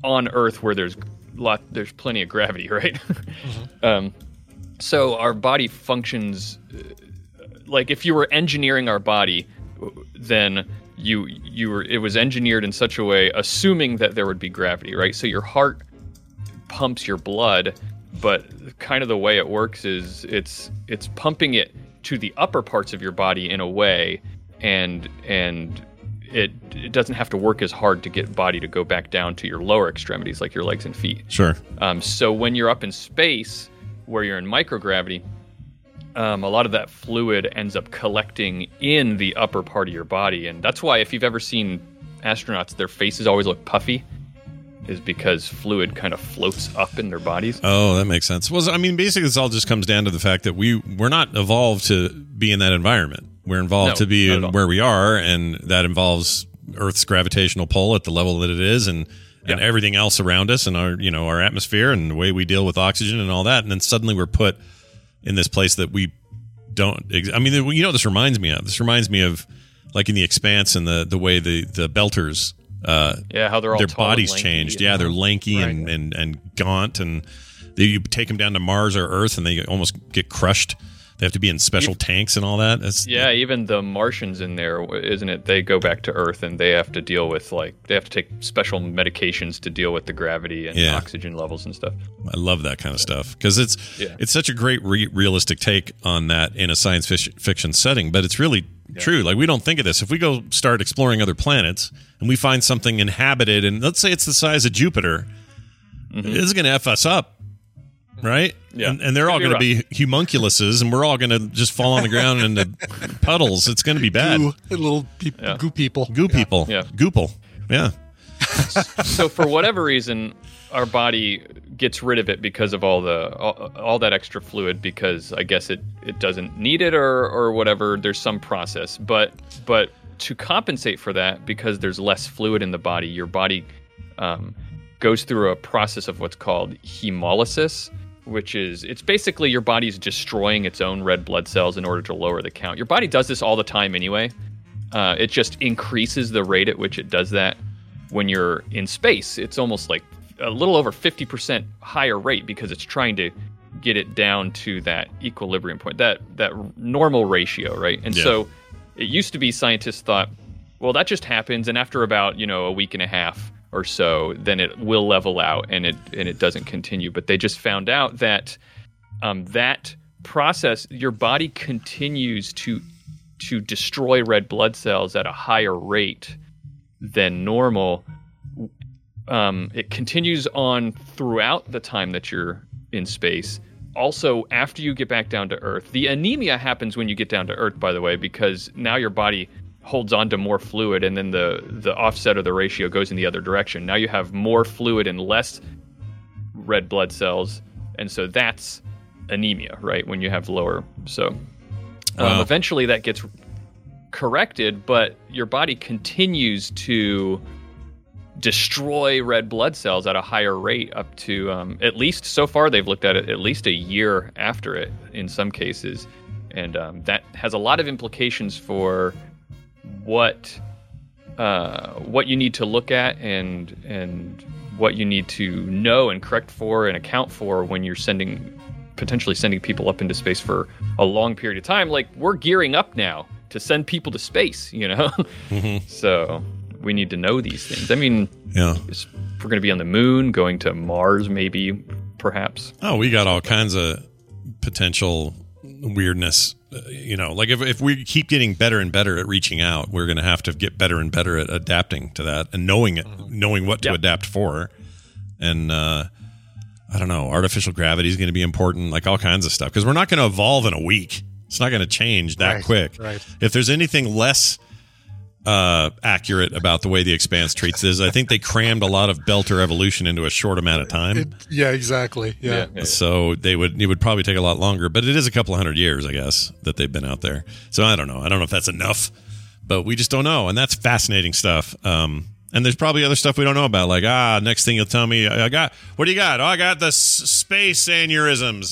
on Earth where there's lot there's plenty of gravity, right? Mm-hmm. um, so our body functions uh, like if you were engineering our body, then you you were it was engineered in such a way, assuming that there would be gravity, right? So your heart pumps your blood, but kind of the way it works is it's it's pumping it to the upper parts of your body in a way, and and it it doesn't have to work as hard to get body to go back down to your lower extremities like your legs and feet. Sure. Um, so when you're up in space, where you're in microgravity, um, a lot of that fluid ends up collecting in the upper part of your body, and that's why if you've ever seen astronauts, their faces always look puffy, is because fluid kind of floats up in their bodies. Oh, that makes sense. Well, I mean, basically, this all just comes down to the fact that we we're not evolved to be in that environment. We're involved No, to be not in at all. where we are, and that involves Earth's gravitational pull at the level that it is, and and Yeah. everything else around us, and our you know our atmosphere, and the way we deal with oxygen and all that. And then suddenly we're put in this place that we don't. Ex- I mean, you know, what this reminds me of. This reminds me of like in The Expanse and the the way the the Belters. Uh, Yeah, how they're all their tall and bodies lanky changed. and- Yeah, they're lanky Right. and, and, and gaunt, and they, you take them down to Mars or Earth, and they almost get crushed. They have to be in special tanks and all that. That's, Yeah, even the Martians in there, isn't it? They go back to Earth and they have to deal with like they have to take special medications to deal with the gravity and Yeah. oxygen levels and stuff. I love that kind of stuff because it's Yeah. it's such a great re- realistic take on that in a science fic- fiction setting, but it's really true. Like we don't think of this. If we go start exploring other planets and we find something inhabited, and let's say it's the size of Jupiter, Mm-hmm. it's going to F us up. Right? Yeah. And, and they're all You're going to be homunculuses, and we're all going to just fall on the ground into puddles. It's going to be bad. Goo, little pe- Yeah. goo people. Goo people. Yeah. Goople. Yeah. So for whatever reason, our body gets rid of it because of all the all, all that extra fluid, because I guess it, it doesn't need it or or whatever. There's some process, but but to compensate for that, because there's less fluid in the body, your body um, goes through a process of what's called hemolysis, which is it's basically your body's destroying its own red blood cells in order to lower the count. Your body does this all the time anyway. Uh, it just increases the rate at which it does that when you're in space. It's almost like a little over fifty percent higher rate because it's trying to get it down to that equilibrium point, that that normal ratio, right? And Yeah. so it used to be scientists thought, well, that just happens, and after about, you know, a week and a half or so, then it will level out and it and it doesn't continue. But they just found out that um, that process, your body continues to to destroy red blood cells at a higher rate than normal. Um, it continues on throughout the time that you're in space. Also, after you get back down to Earth, the anemia happens when you get down to Earth, by the way, because now your body holds on to more fluid, and then the the offset of the ratio goes in the other direction. Now you have more fluid and less red blood cells, and so that's anemia, right? When you have lower. So um, Wow. eventually that gets corrected, but your body continues to destroy red blood cells at a higher rate up to um, at least so far they've looked at it at least a year after it in some cases, and um, that has a lot of implications for what uh, what you need to look at and and what you need to know and correct for and account for when you're sending potentially sending people up into space for a long period of time. Like, we're gearing up now to send people to space, you know. Mm-hmm. So we need to know these things. I mean, Yeah. it's- we're going to be on the moon, going to Mars, maybe, perhaps. Oh, we got all kinds of potential weirdness. Uh, you know, like if, if we keep getting better and better at reaching out, we're going to have to get better and better at adapting to that and knowing it, knowing what to Yeah. adapt for. And, uh, I don't know, artificial gravity is going to be important, like all kinds of stuff, because we're not going to evolve in a week. It's not going to change that Right, quick. right. If there's anything less uh, accurate about the way the Expanse treats this, I think they crammed a lot of Belter evolution into a short amount of time. It, yeah, exactly. Yeah. yeah. So they would it would probably take a lot longer, but it is a couple of hundred years, I guess, that they've been out there. So I don't know. I don't know if that's enough, but we just don't know, and that's fascinating stuff. Um, and there's probably other stuff we don't know about, like ah, next thing you'll tell me, I got what do you got? Oh, I got the s- space aneurysms.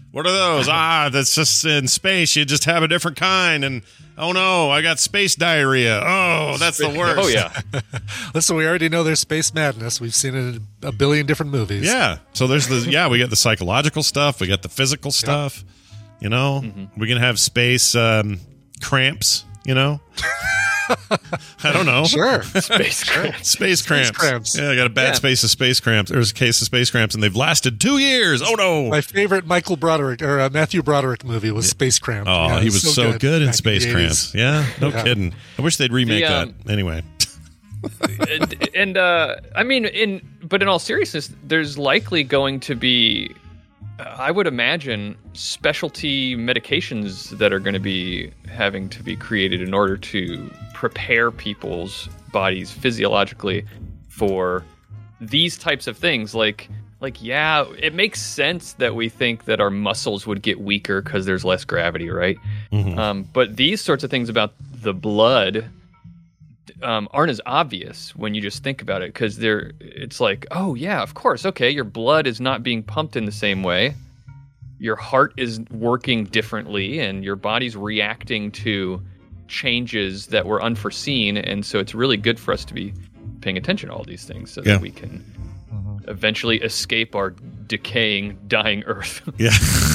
What are those? Ah, that's just in space. You just have a different kind. And oh no, I got space diarrhea. Oh, that's the worst. Oh, yeah. Listen, we already know there's space madness. We've seen it in a billion different movies. Yeah. So there's the, yeah, we got the psychological stuff. We got the physical stuff. Yep. You know, mm-hmm. we can have space um, cramps, you know? I don't know. Sure. Space cramps. Space cramps. Space cramps. Yeah, I got a bad Yeah. space of space cramps. There's a case of space cramps, and they've lasted two years. Oh, no. My favorite Michael Broderick or uh, Matthew Broderick movie was Space Cramp. Oh, Yeah, he was so, good, good in back Space the Cramps. Yeah, no Yeah. kidding. I wish they'd remake The, um, that. Anyway. and, and uh, I mean, in but in all seriousness, there's likely going to be, uh, I would imagine, specialty medications that are going to be having to be created in order to prepare people's bodies physiologically for these types of things. Like, like yeah, it makes sense that we think that our muscles would get weaker because there's less gravity, right? Mhm. Um, but these sorts of things about the blood um, aren't as obvious when you just think about it, because they're it's like, oh yeah, of course, okay, your blood is not being pumped in the same way, your heart is working differently, and your body's reacting to changes that were unforeseen, and so it's really good for us to be paying attention to all these things so Yeah. that we can eventually escape our decaying, dying Earth. Yeah.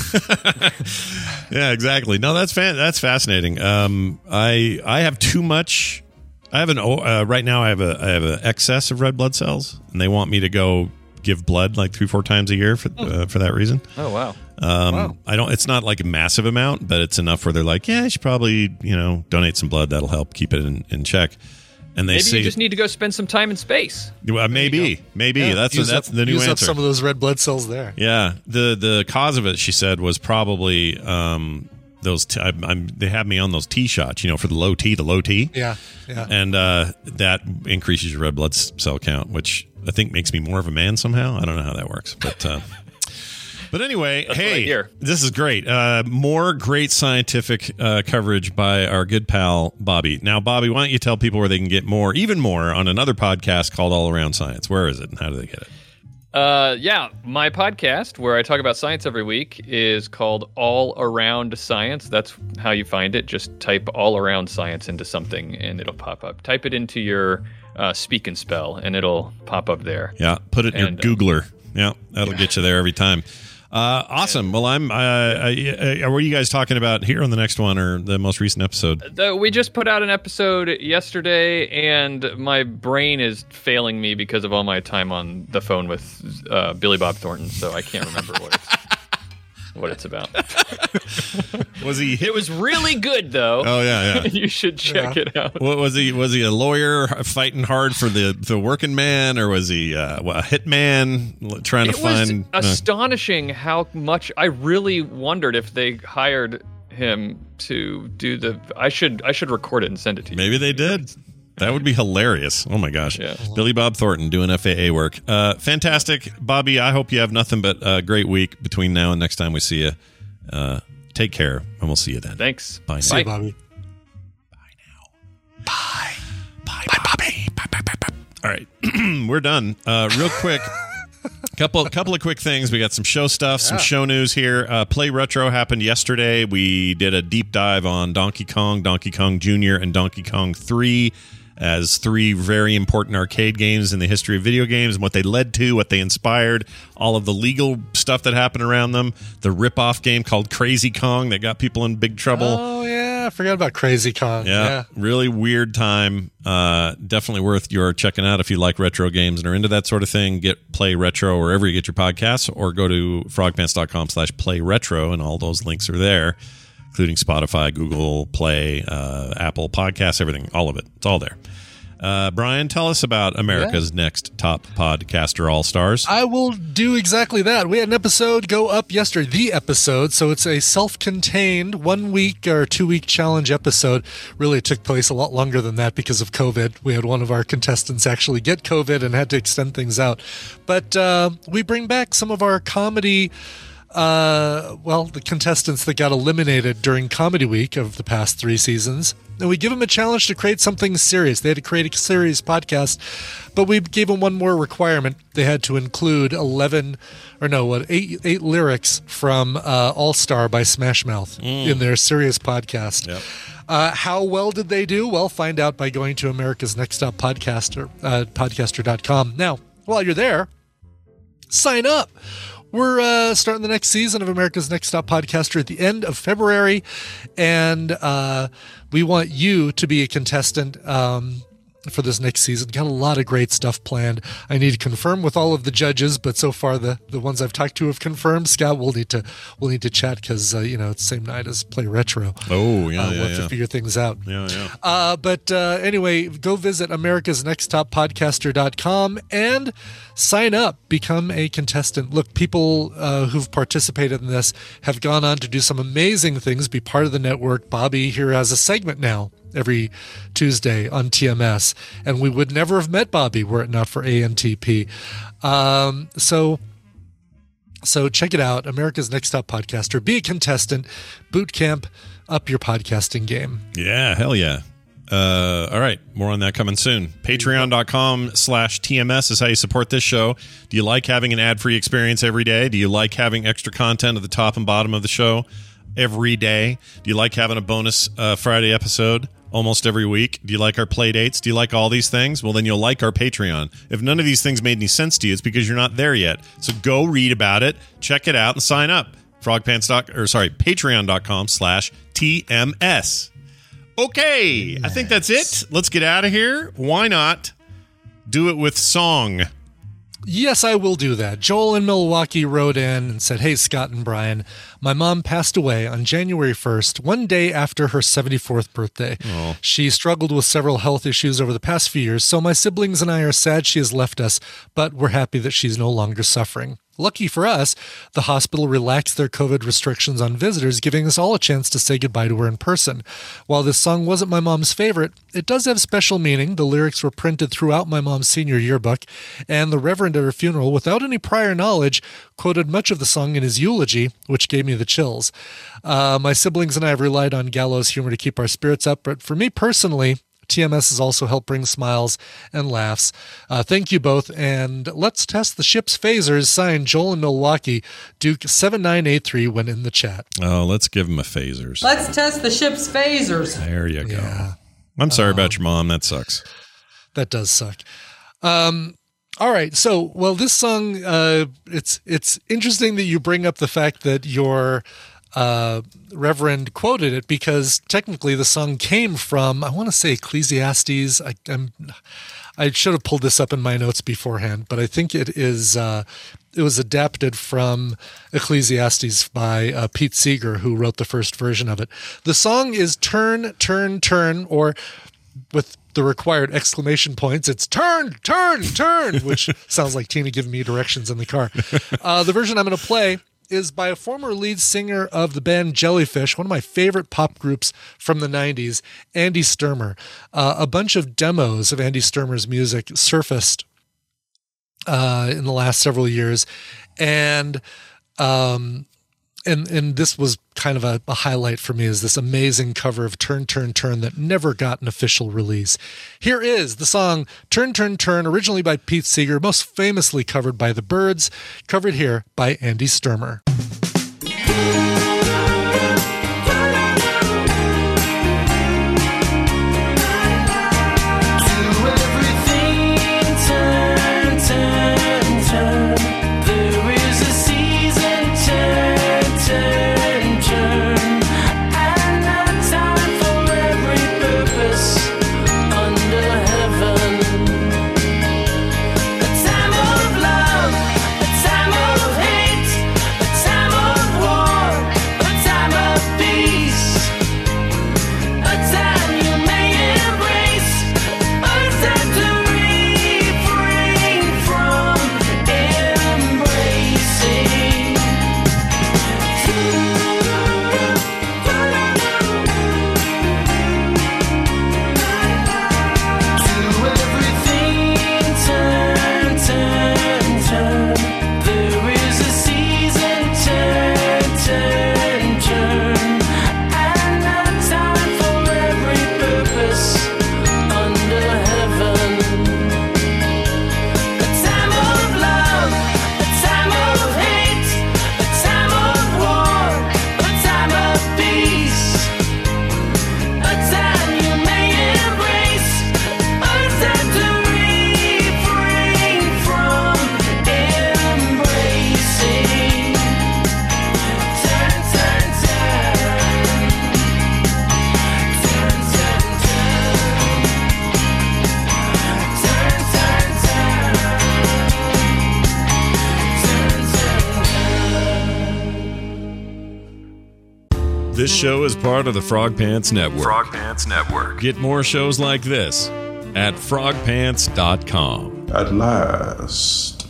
Yeah, exactly. No, that's fan- that's fascinating. Um, I I have too much. I have an o- uh, right now. I have a I have an excess of red blood cells, and they want me to go give blood like three four times a year for uh, for that reason. Oh wow. Um, Wow. I don't. It's not like a massive amount, but it's enough where they're like, yeah, you should probably you know donate some blood. That'll help keep it in, in check. And they Maybe say you just need to go spend some time in space. well, maybe maybe Yeah, that's use that's up, the new use answer. up some of those red blood cells there. Yeah, the the cause of it, she said, was probably um, those. T- I'm, I'm, they have me on those T shots, you know, for the low T, the low T, Yeah, yeah. and uh, that increases your red blood s- cell count, which I think makes me more of a man somehow. I don't know how that works, but. Uh, But anyway, That's what I hey, hear. this is great. Uh, more great scientific uh, coverage by our good pal, Bobby. Now, Bobby, why don't you tell people where they can get more, even more, on another podcast called All Around Science? Where is it and how do they get it? Uh, yeah, my podcast where I talk about science every week is called All Around Science. That's how you find it. Just type All Around Science into something and it'll pop up. Type it into your uh, speak and spell and it'll pop up there. Yeah, put it in And, uh, your Googler. Yeah, that'll get you there every time. Uh, awesome. Well, I'm. Uh, I, I, what are you guys talking about here on the next one or the most recent episode? The, we just put out an episode yesterday, and my brain is failing me because of all my time on the phone with uh, Billy Bob Thornton, so I can't remember what it's, what it's about. Was he? It was really good, though. Oh yeah, yeah. You should check Yeah. it out. What was he? Was he a lawyer fighting hard for the, the working man, or was he uh, a hitman trying to It was find? uh, astonishing how much I really wondered if they hired him to do the. I should I should record it and send it to you. maybe they did. That would be hilarious. Oh my gosh. Yeah. Billy Bob Thornton doing F A A work. Uh, fantastic, Bobby. I hope you have nothing but a great week between now and next time we see you. Uh, take care, and we'll see you then. Thanks. Bye. See now. you, Bobby. Bye. Bye, Bobby. Bye, bye, bye, bye. All right, we're done. Uh, real quick, couple couple of quick things. We got some show stuff, some Yeah. show news here. Uh, Play Retro happened yesterday. We did a deep dive on Donkey Kong, Donkey Kong Junior, and Donkey Kong three as three very important arcade games in the history of video games and what they led to, what they inspired, all of the legal stuff that happened around them, the rip-off game called Crazy Kong that got people in big trouble. Oh yeah, I forgot about Crazy Kong. Yeah, Yeah. really weird time. Uh, definitely worth your checking out if you like retro games and are into that sort of thing. Get Play Retro wherever you get your podcasts, or go to frogpants.com slash play retro, and all those links are there, including Spotify, Google Play, uh, Apple Podcasts, everything, all of it. It's all there. Uh, Brian, tell us about America's next top podcaster all-stars. I will do exactly that. We had an episode go up yesterday, the episode, so it's a self-contained one-week or two-week challenge episode. Really, it took place a lot longer than that because of COVID. We had one of our contestants actually get COVID and had to extend things out. But uh, we bring back some of our comedy uh, well, the contestants that got eliminated during Comedy Week of the past three seasons. And we give them a challenge to create something serious. They had to create a serious podcast, but we gave them one more requirement. They had to include eleven, or no, what, eight, eight lyrics from uh, All Star by Smash Mouth mm. in their serious podcast. Yep. Uh, how well did they do? Well, find out by going to America's Next Top Podcaster, uh, podcaster dot com. Now, while you're there, sign up. We're uh, starting the next season of America's Next Top Podcaster at the end of February, and uh, we want you to be a contestant um, for this next season. Got a lot of great stuff planned. I need to confirm with all of the judges, but so far the, the ones I've talked to have confirmed. Scott, we'll need to we'll need to chat because uh, you know it's the same night as Play Retro. Oh yeah, uh, yeah we'll have yeah. to figure things out. Yeah, yeah. Uh, but uh, anyway, go visit America's Next Top Podcaster dot com and sign up, become a contestant. Look, people uh, who've participated in this have gone on to do some amazing things, be part of the network. Bobby here has a segment now every Tuesday on T M S, and we would never have met Bobby were it not for A N T P. Um, so, so check it out, America's Next Top Podcaster. Be a contestant. Boot camp, up your podcasting game. Yeah, hell yeah. Uh, all right, more on that coming soon. Patreon dot com slash T M S is how you support this show. Do you like having an ad-free experience every day? Do you like having extra content at the top and bottom of the show every day? Do you like having a bonus uh, Friday episode almost every week? Do you like our play dates? Do you like all these things? Well, then you'll like our Patreon. If none of these things made any sense to you, it's because you're not there yet. So go read about it, check it out, and sign up. Frogpants. Or sorry, Patreon dot com slash T M S. Okay, nice. I think that's it. Let's get out of here. Why not do it with song? Yes, I will do that. Joel in Milwaukee wrote in and said, "Hey, Scott and Brian, my mom passed away on January first, one day after her seventy-fourth birthday. Oh. She struggled with several health issues over the past few years, so my siblings and I are sad she has left us, but we're happy that she's no longer suffering. Lucky for us, the hospital relaxed their COVID restrictions on visitors, giving us all a chance to say goodbye to her in person. While this song wasn't my mom's favorite, it does have special meaning. The lyrics were printed throughout my mom's senior yearbook, and the reverend at her funeral, without any prior knowledge, quoted much of the song in his eulogy, which gave me the chills. Uh, my siblings and I have relied on gallows humor to keep our spirits up, but for me personally, T M S has also helped bring smiles and laughs. Uh, thank you both, and let's test the ship's phasers. Signed, Joel in Milwaukee. Duke seven nine eight three went in the chat. Oh, let's give him a phasers. Let's test the ship's phasers. There you go. Yeah. I'm sorry um, about your mom. That sucks. That does suck. Um, all right. So, well, this song, uh, it's it's interesting that you bring up the fact that your uh, Reverend quoted it, because technically the song came from, I want to say Ecclesiastes. I, I'm, I should have pulled this up in my notes beforehand, but I think it is. Uh, it was adapted from Ecclesiastes by uh, Pete Seeger, who wrote the first version of it. The song is "Turn, Turn, Turn," or with the required exclamation points, it's "Turn, Turn, Turn," which sounds like Tina giving me directions in the car. Uh, the version I'm going to play is by a former lead singer of the band Jellyfish, one of my favorite pop groups from the nineties, Andy Sturmer. Uh, a bunch of demos of Andy Sturmer's music surfaced uh, in the last several years, and um, and and this was kind of a, a highlight for me, is this amazing cover of "Turn, Turn, Turn" that never got an official release. Here is the song "Turn, Turn, Turn," originally by Pete Seeger, most famously covered by the Byrds, covered here by Andy Sturmer. Time of war. This show is part of the Frog Pants Network. Frog Pants Network. Get more shows like this at frog pants dot com. At last.